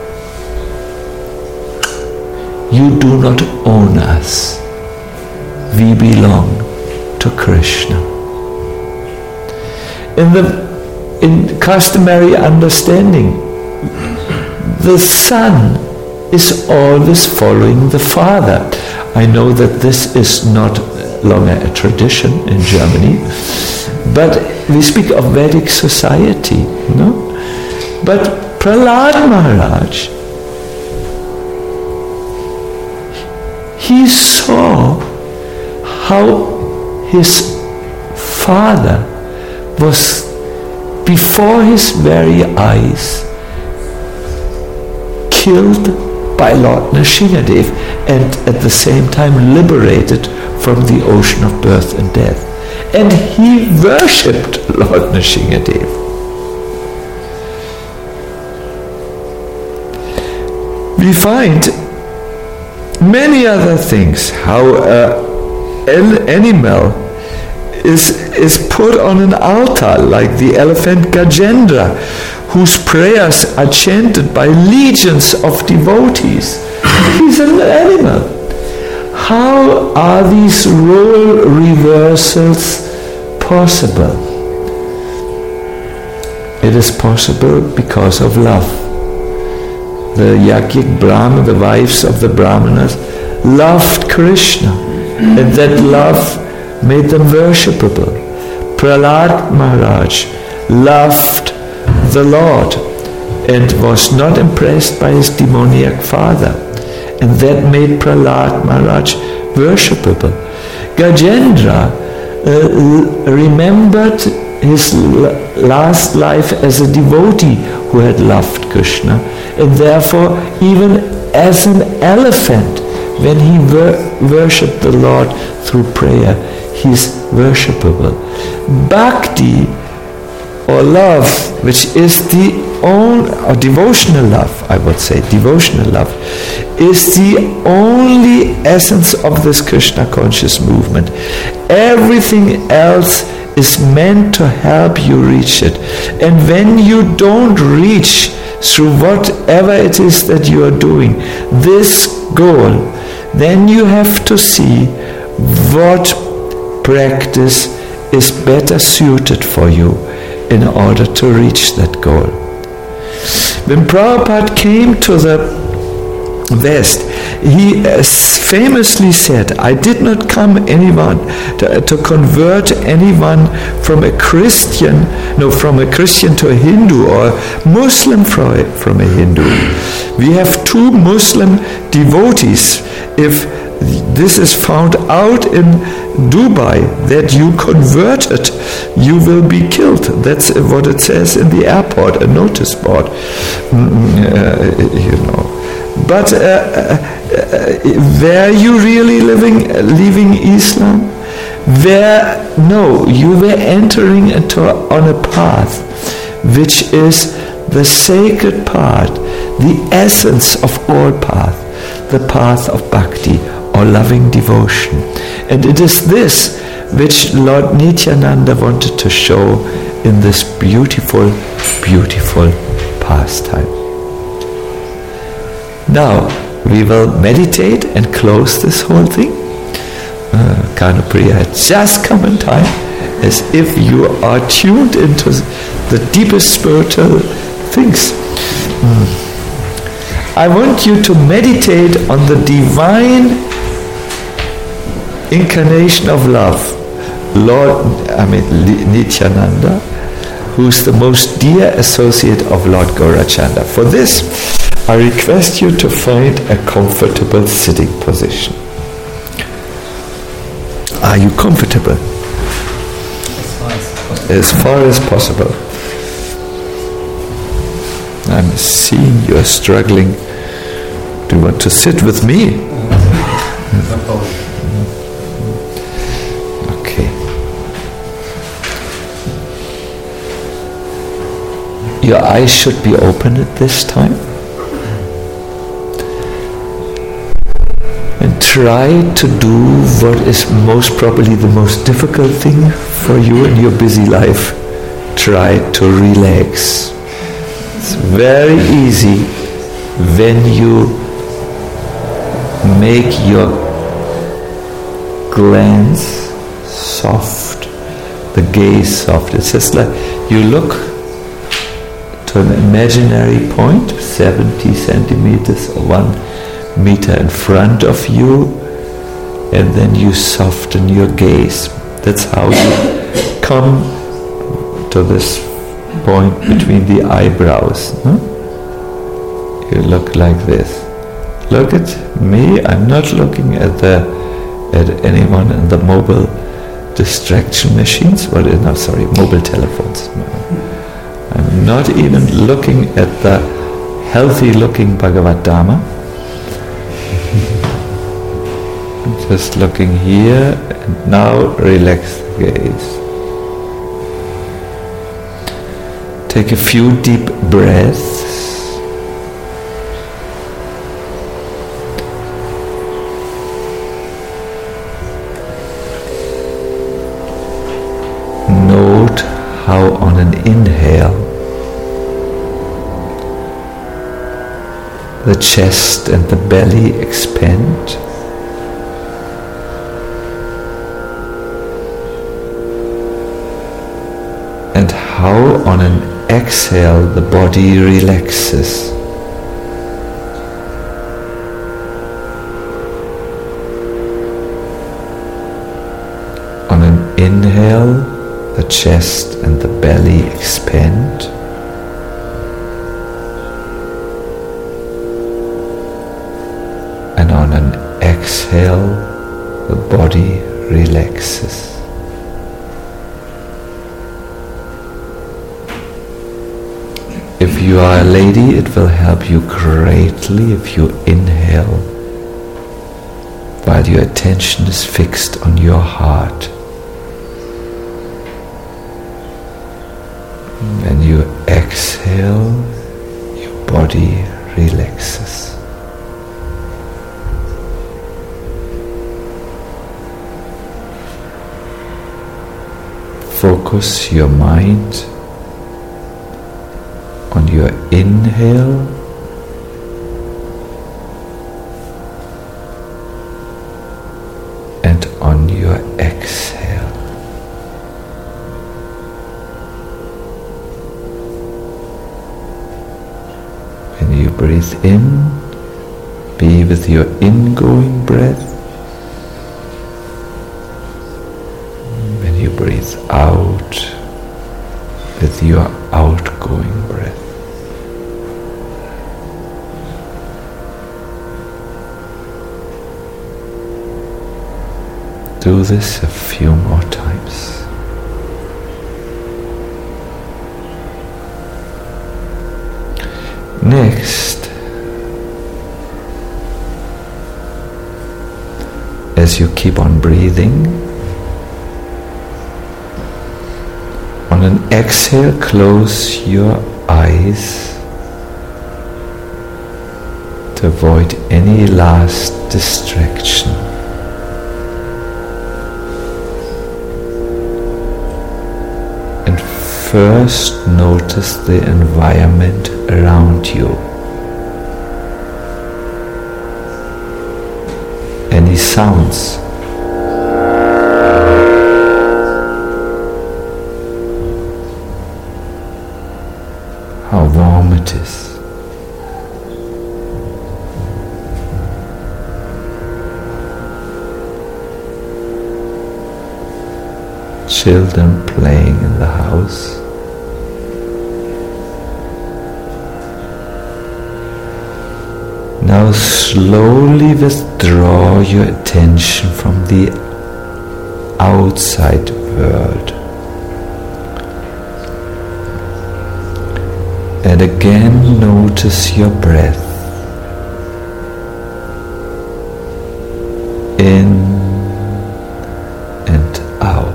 you do not own us. We belong to Krishna. In customary understanding, the son is always following the father. I know that this is not longer a tradition in Germany, but we speak of Vedic society, no? But Prahlad Maharaj, he saw how his father was before his very eyes killed by Lord Nrsimhadev and at the same time liberated from the ocean of birth and death. And he worshipped Lord Nrsimhadev. We find many other things, how an animal is put on an altar, like the elephant Gajendra, whose prayers are chanted by legions of devotees. He's an animal. How are these role reversals possible? It is possible because of love. The Yajnik Brahmana, the wives of the Brahmanas, loved Krishna, and that love made them worshipable. Prahlad Maharaj loved the Lord and was not impressed by his demoniac father, and that made Prahlad Maharaj worshipable. Gajendra remembered his last life as a devotee who had loved Krishna, and therefore even as an elephant, when he worshipped the Lord through prayer, he is worshipable. Bhakti, or love, which is or devotional love, I would say, devotional love, is the only essence of this Krishna conscious movement. Everything else is meant to help you reach it. And when you don't reach through whatever it is that you are doing this goal, then you have to see what practice is better suited for you in order to reach that goal. When Prabhupada came to the West, he famously said, I did not come to convert anyone from a Christian to a Hindu, or Muslim from a Hindu. We have two Muslim devotees. If this is found out in Dubai that you converted, you will be killed. That's what it says in the airport, a notice board. But were you really leaving Islam? No, you were entering on a path which is the sacred path, the essence of all paths, the path of bhakti, or loving devotion. And it is this which Lord Nityananda wanted to show in this beautiful, beautiful pastime. Now, we will meditate and close this whole thing. Kanupriya had just come in time, as if you are tuned into the deepest spiritual things. I want you to meditate on the divine incarnation of love, Nityananda, who is the most dear associate of Lord Gaurachandra. For this, I request you to find a comfortable sitting position. Are you comfortable? As far as possible. I'm seeing you are struggling. Do you want to sit with me? Okay. Your eyes should be open at this time. And try to do what is most probably the most difficult thing for you in your busy life. Try to relax. It's very easy when you make your glance soft, the gaze soft. It's just like you look to an imaginary point, 70 centimeters or 1 meter in front of you, and then you soften your gaze. That's how you come to this point between the eyebrows. You look like this. Look at me. I'm not looking at anyone in the mobile distraction machines. Mobile telephones. I'm not even looking at the healthy-looking Bhagavad Dharma. I'm just looking here, and now relax the gaze. Take a few deep breaths. Note how on an inhale the chest and the belly expand, and how on an exhale the body relaxes. On an inhale, the chest and the belly expand, and on an exhale, the body relaxes. If you are a lady, it will help you greatly if you inhale while your attention is fixed on your heart. When you exhale, your body relaxes. Focus your mind on your inhale and on your exhale. When you breathe in, be with your ingoing breath. When you breathe out, with your outgoing breath. Do this a few more times. Next, as you keep on breathing, on an exhale, close your eyes to avoid any last distraction. And first notice the environment around you. Any sounds? How warm it is. Children playing in the house. Now slowly withdraw your attention from the outside world. And again notice your breath. In and out.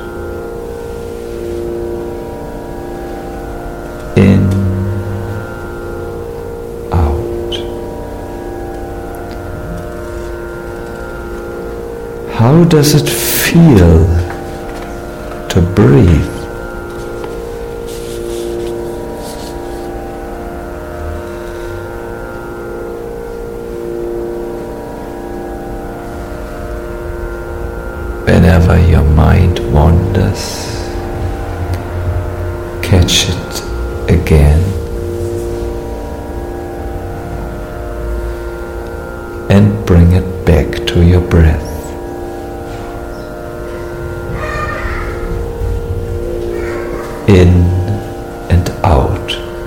In, out. How does it feel to breathe? Whenever your mind wanders, catch it again and bring it back to your breath. in and out.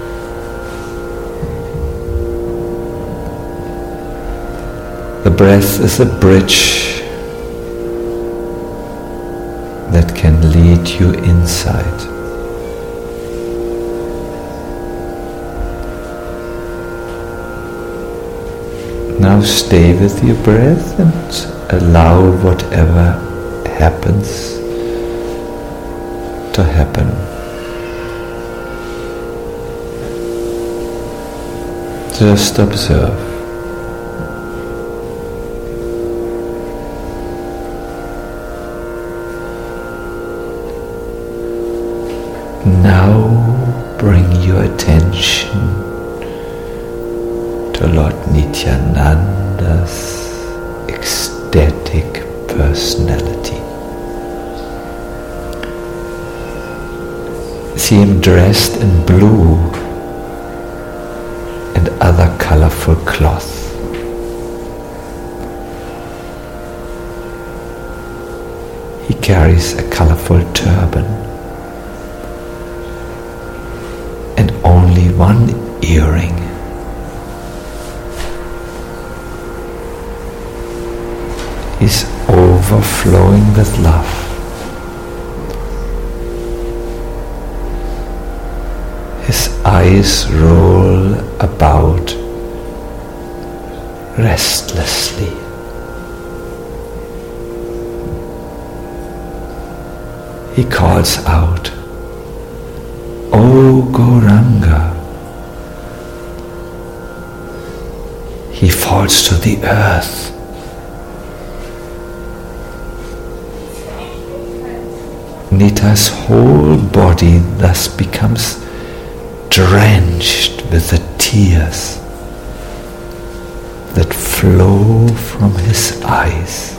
The breath is a bridge that can lead you inside. Now stay with your breath and allow whatever happens to happen. Just observe. Now bring your attention to Lord Nityananda's ecstatic personality. See him dressed in blue and other colorful cloth. He carries a colorful turban and only one earring. He's overflowing with love. His eyes roll about restlessly. He calls out, "O Gauranga." He falls to the earth. Nita's whole body thus becomes drenched with the tears that flow from his eyes.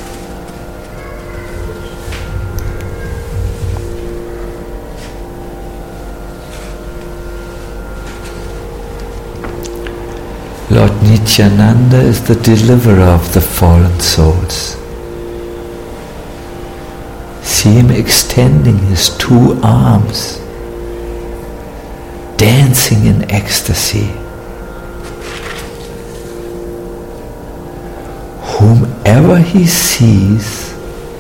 Lord Nityananda is the deliverer of the fallen souls. See him extending his two arms, dancing in ecstasy. Whomever he sees,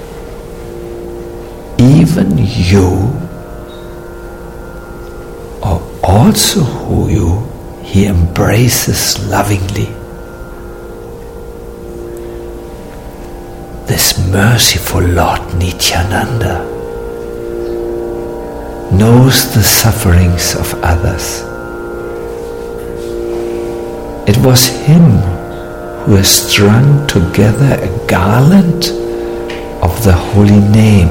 even you, or also who he embraces lovingly. This merciful Lord Nityananda knows the sufferings of others. It was him who has strung together a garland of the holy name,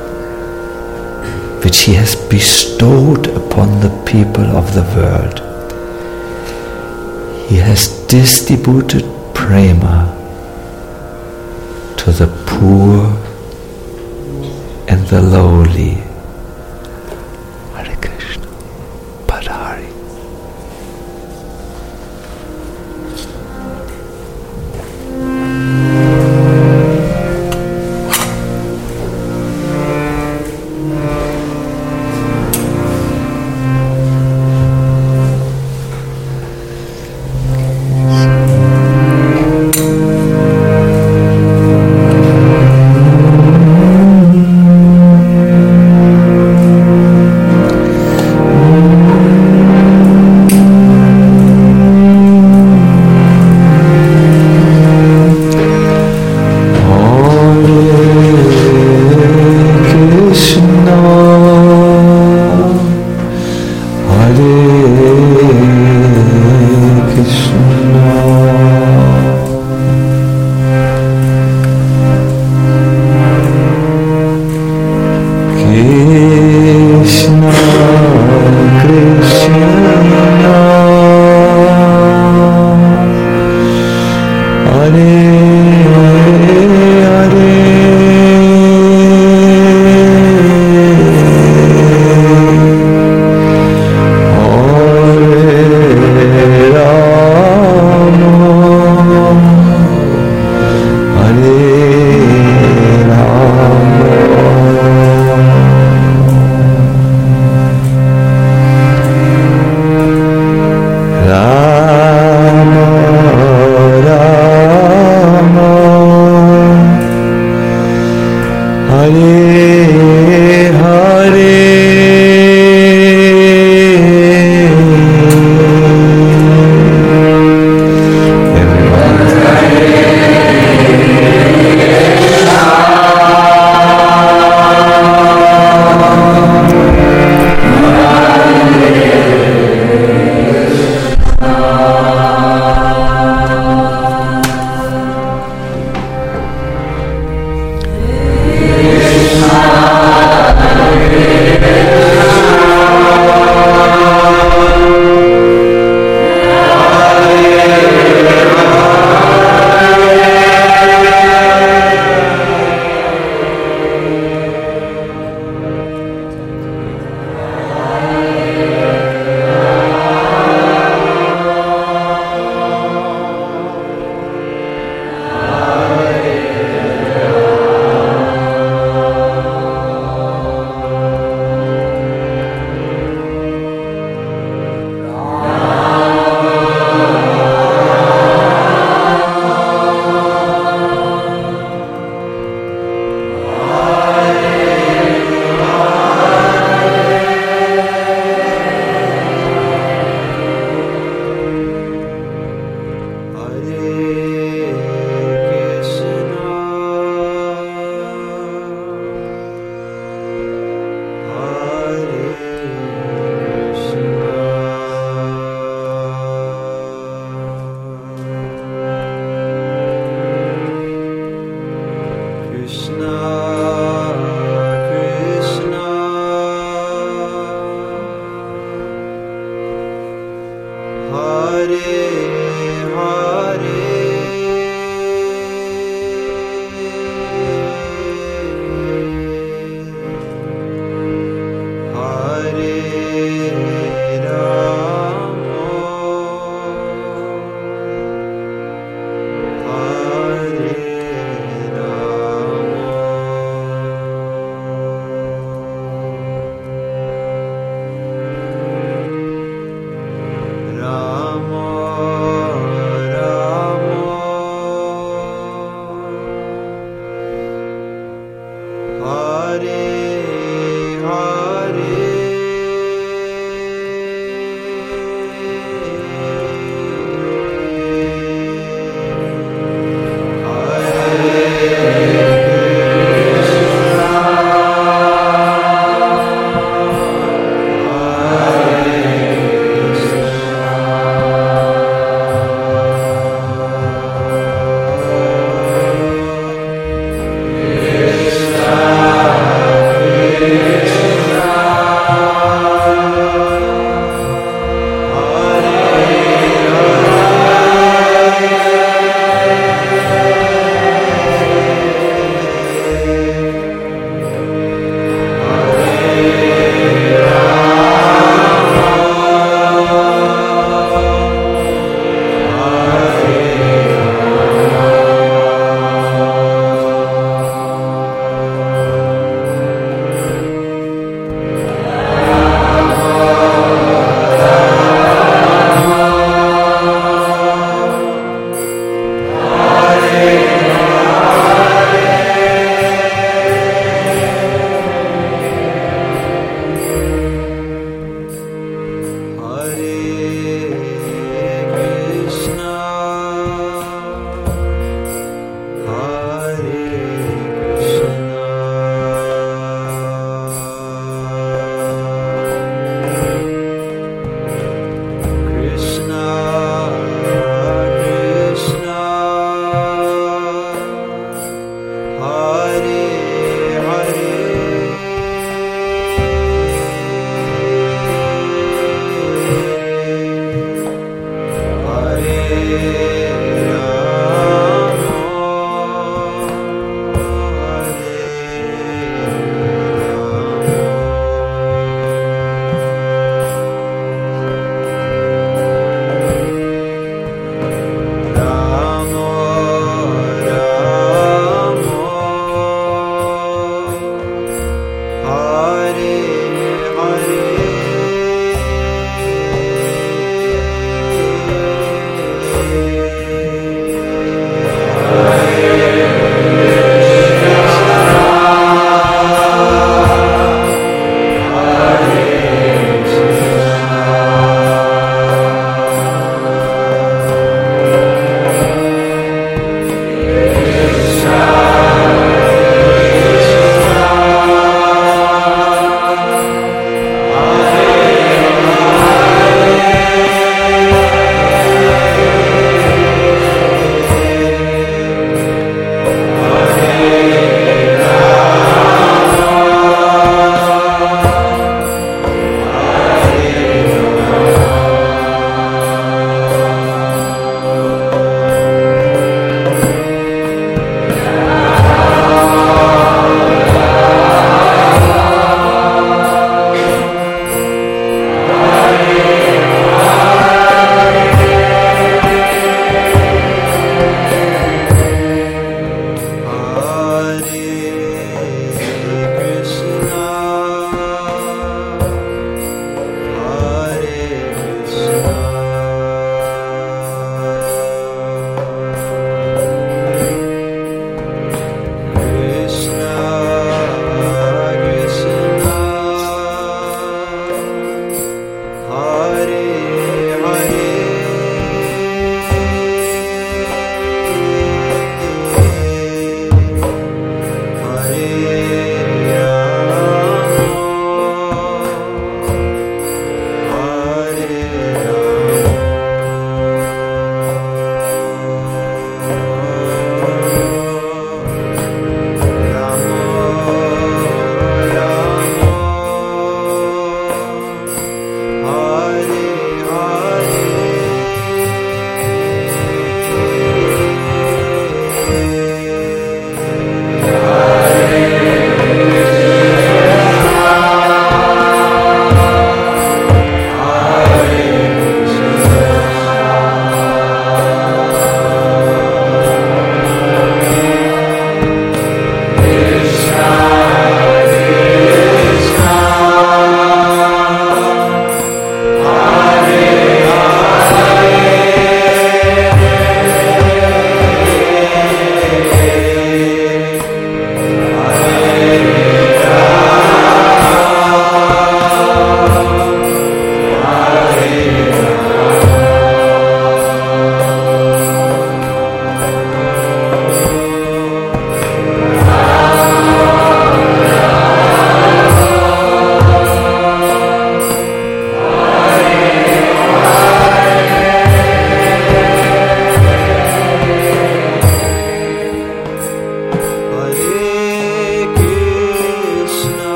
which he has bestowed upon the people of the world. He has distributed prema to the poor and the lowly. Hare Krishna, Padhari.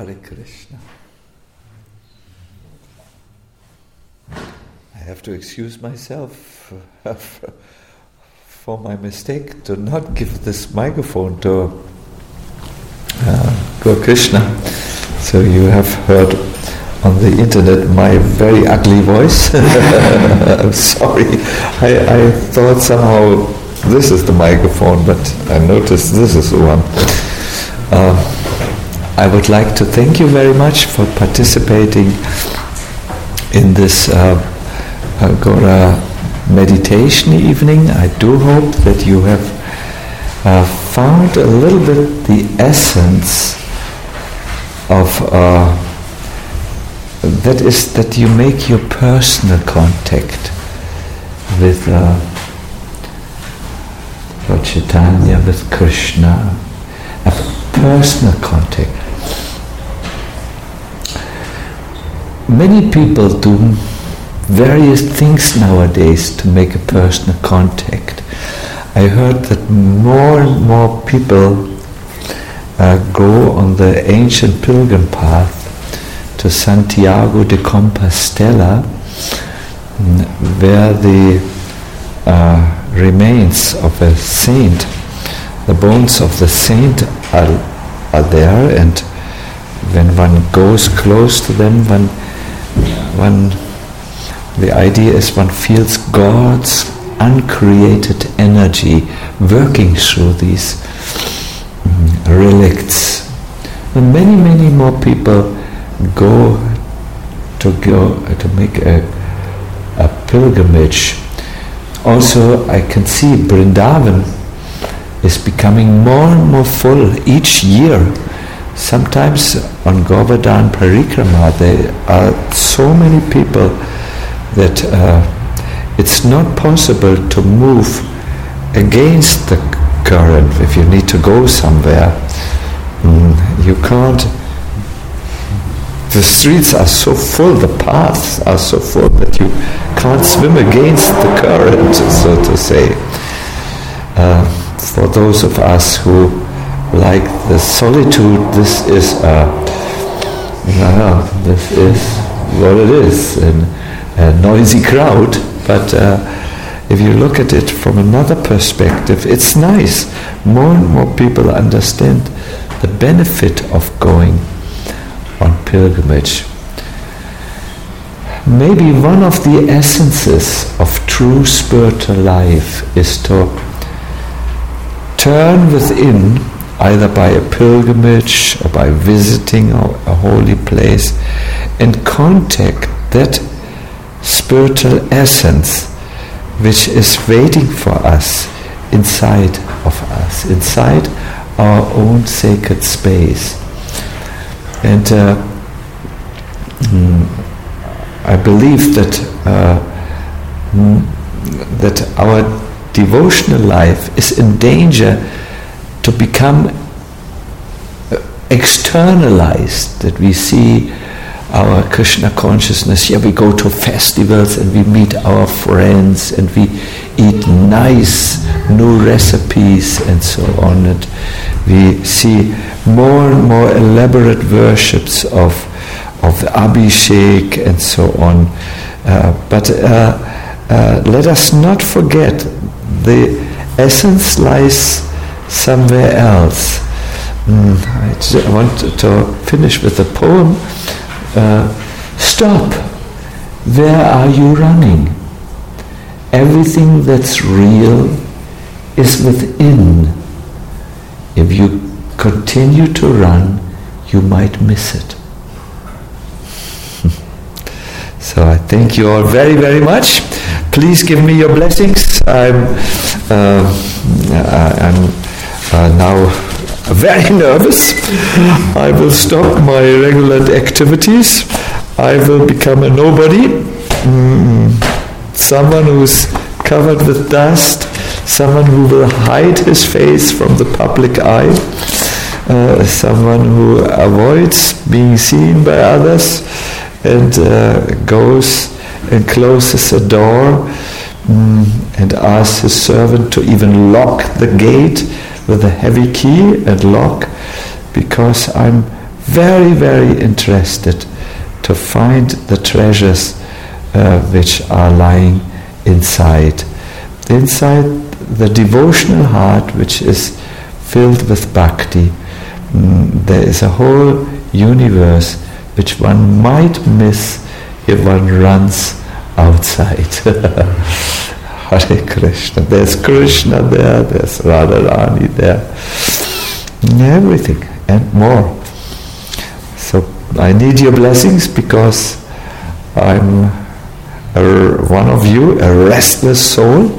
Hare Krishna. I have to excuse myself for my mistake to not give this microphone to Gaur Krishna. So you have heard on the internet my very ugly voice. I'm sorry. I thought somehow this is the microphone, but I noticed this is the one. I would like to thank you very much for participating in this Agora meditation evening. I do hope that you have found a little bit the essence of that is that you make your personal contact with Lord Chaitanya, with Krishna, a personal contact. Many people do various things nowadays to make a personal contact. I heard that more and more people go on the ancient pilgrim path to Santiago de Compostela, where the remains of a saint, the bones of the saint are there, and when one goes close to them, the idea is one feels God's uncreated energy working through these relicts. And many more people go to make a pilgrimage. Also, I can see Vrindavan is becoming more and more full each year. Sometimes on Govardhan Parikrama there are so many people that it's not possible to move against the current. If you need to go somewhere, you can't. The streets are so full, the paths are so full that you can't swim against the current, so to say. For those of us who like the solitude, this is what it is, a noisy crowd. But if you look at it from another perspective, it's nice. More and more people understand the benefit of going on pilgrimage. Maybe one of the essences of true spiritual life is to turn within, either by a pilgrimage or by visiting a holy place, and contact that spiritual essence which is waiting for us inside of us, inside our own sacred space. And I believe that that our devotional life is in danger to become externalized, that we see our Krishna consciousness. Here we go to festivals and we meet our friends and we eat nice new recipes and so on, and we see more and more elaborate worships of Abhishek and so on. But let us not forget the essence lies somewhere else. I want to finish with a poem. Stop. Where are you running? Everything that's real is within. If you continue to run, you might miss it. So I thank you all very, very much. Please give me your blessings. I'm now very nervous. I will stop my regular activities. I will become a nobody. Someone who's covered with dust. Someone who will hide his face from the public eye. Someone who avoids being seen by others and goes and closes a door and asks his servant to even lock the gate with a heavy key and lock, because I'm very, very interested to find the treasures which are lying inside the devotional heart, which is filled with bhakti. There is a whole universe which one might miss if one runs outside. Hare Krishna. There's Krishna there, there's Radharani there, everything and more. So I need your blessings, because I'm one of you, a restless soul,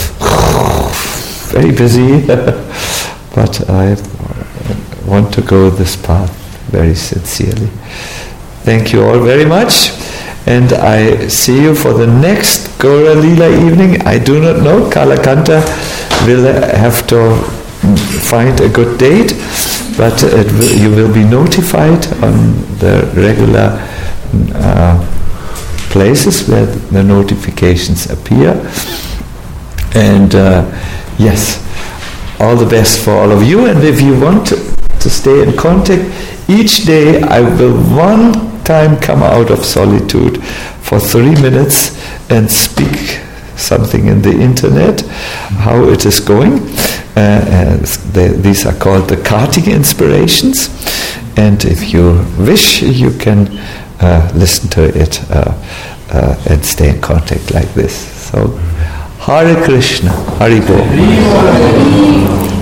very busy, but I want to go this path very sincerely. Thank you all very much, and I see you for the next Gaura Leela evening. I do not know, Kalakanta will have to find a good date, but you will be notified on the regular places where the notifications appear. And yes, all the best for all of you. And if you want to stay in contact, each day I will one time come out of solitude for 3 minutes and speak something in the internet, how it is going. These are called the Kartik Inspirations, and if you wish, you can listen to it and stay in contact like this. So, Hare Krishna, Hari Bol.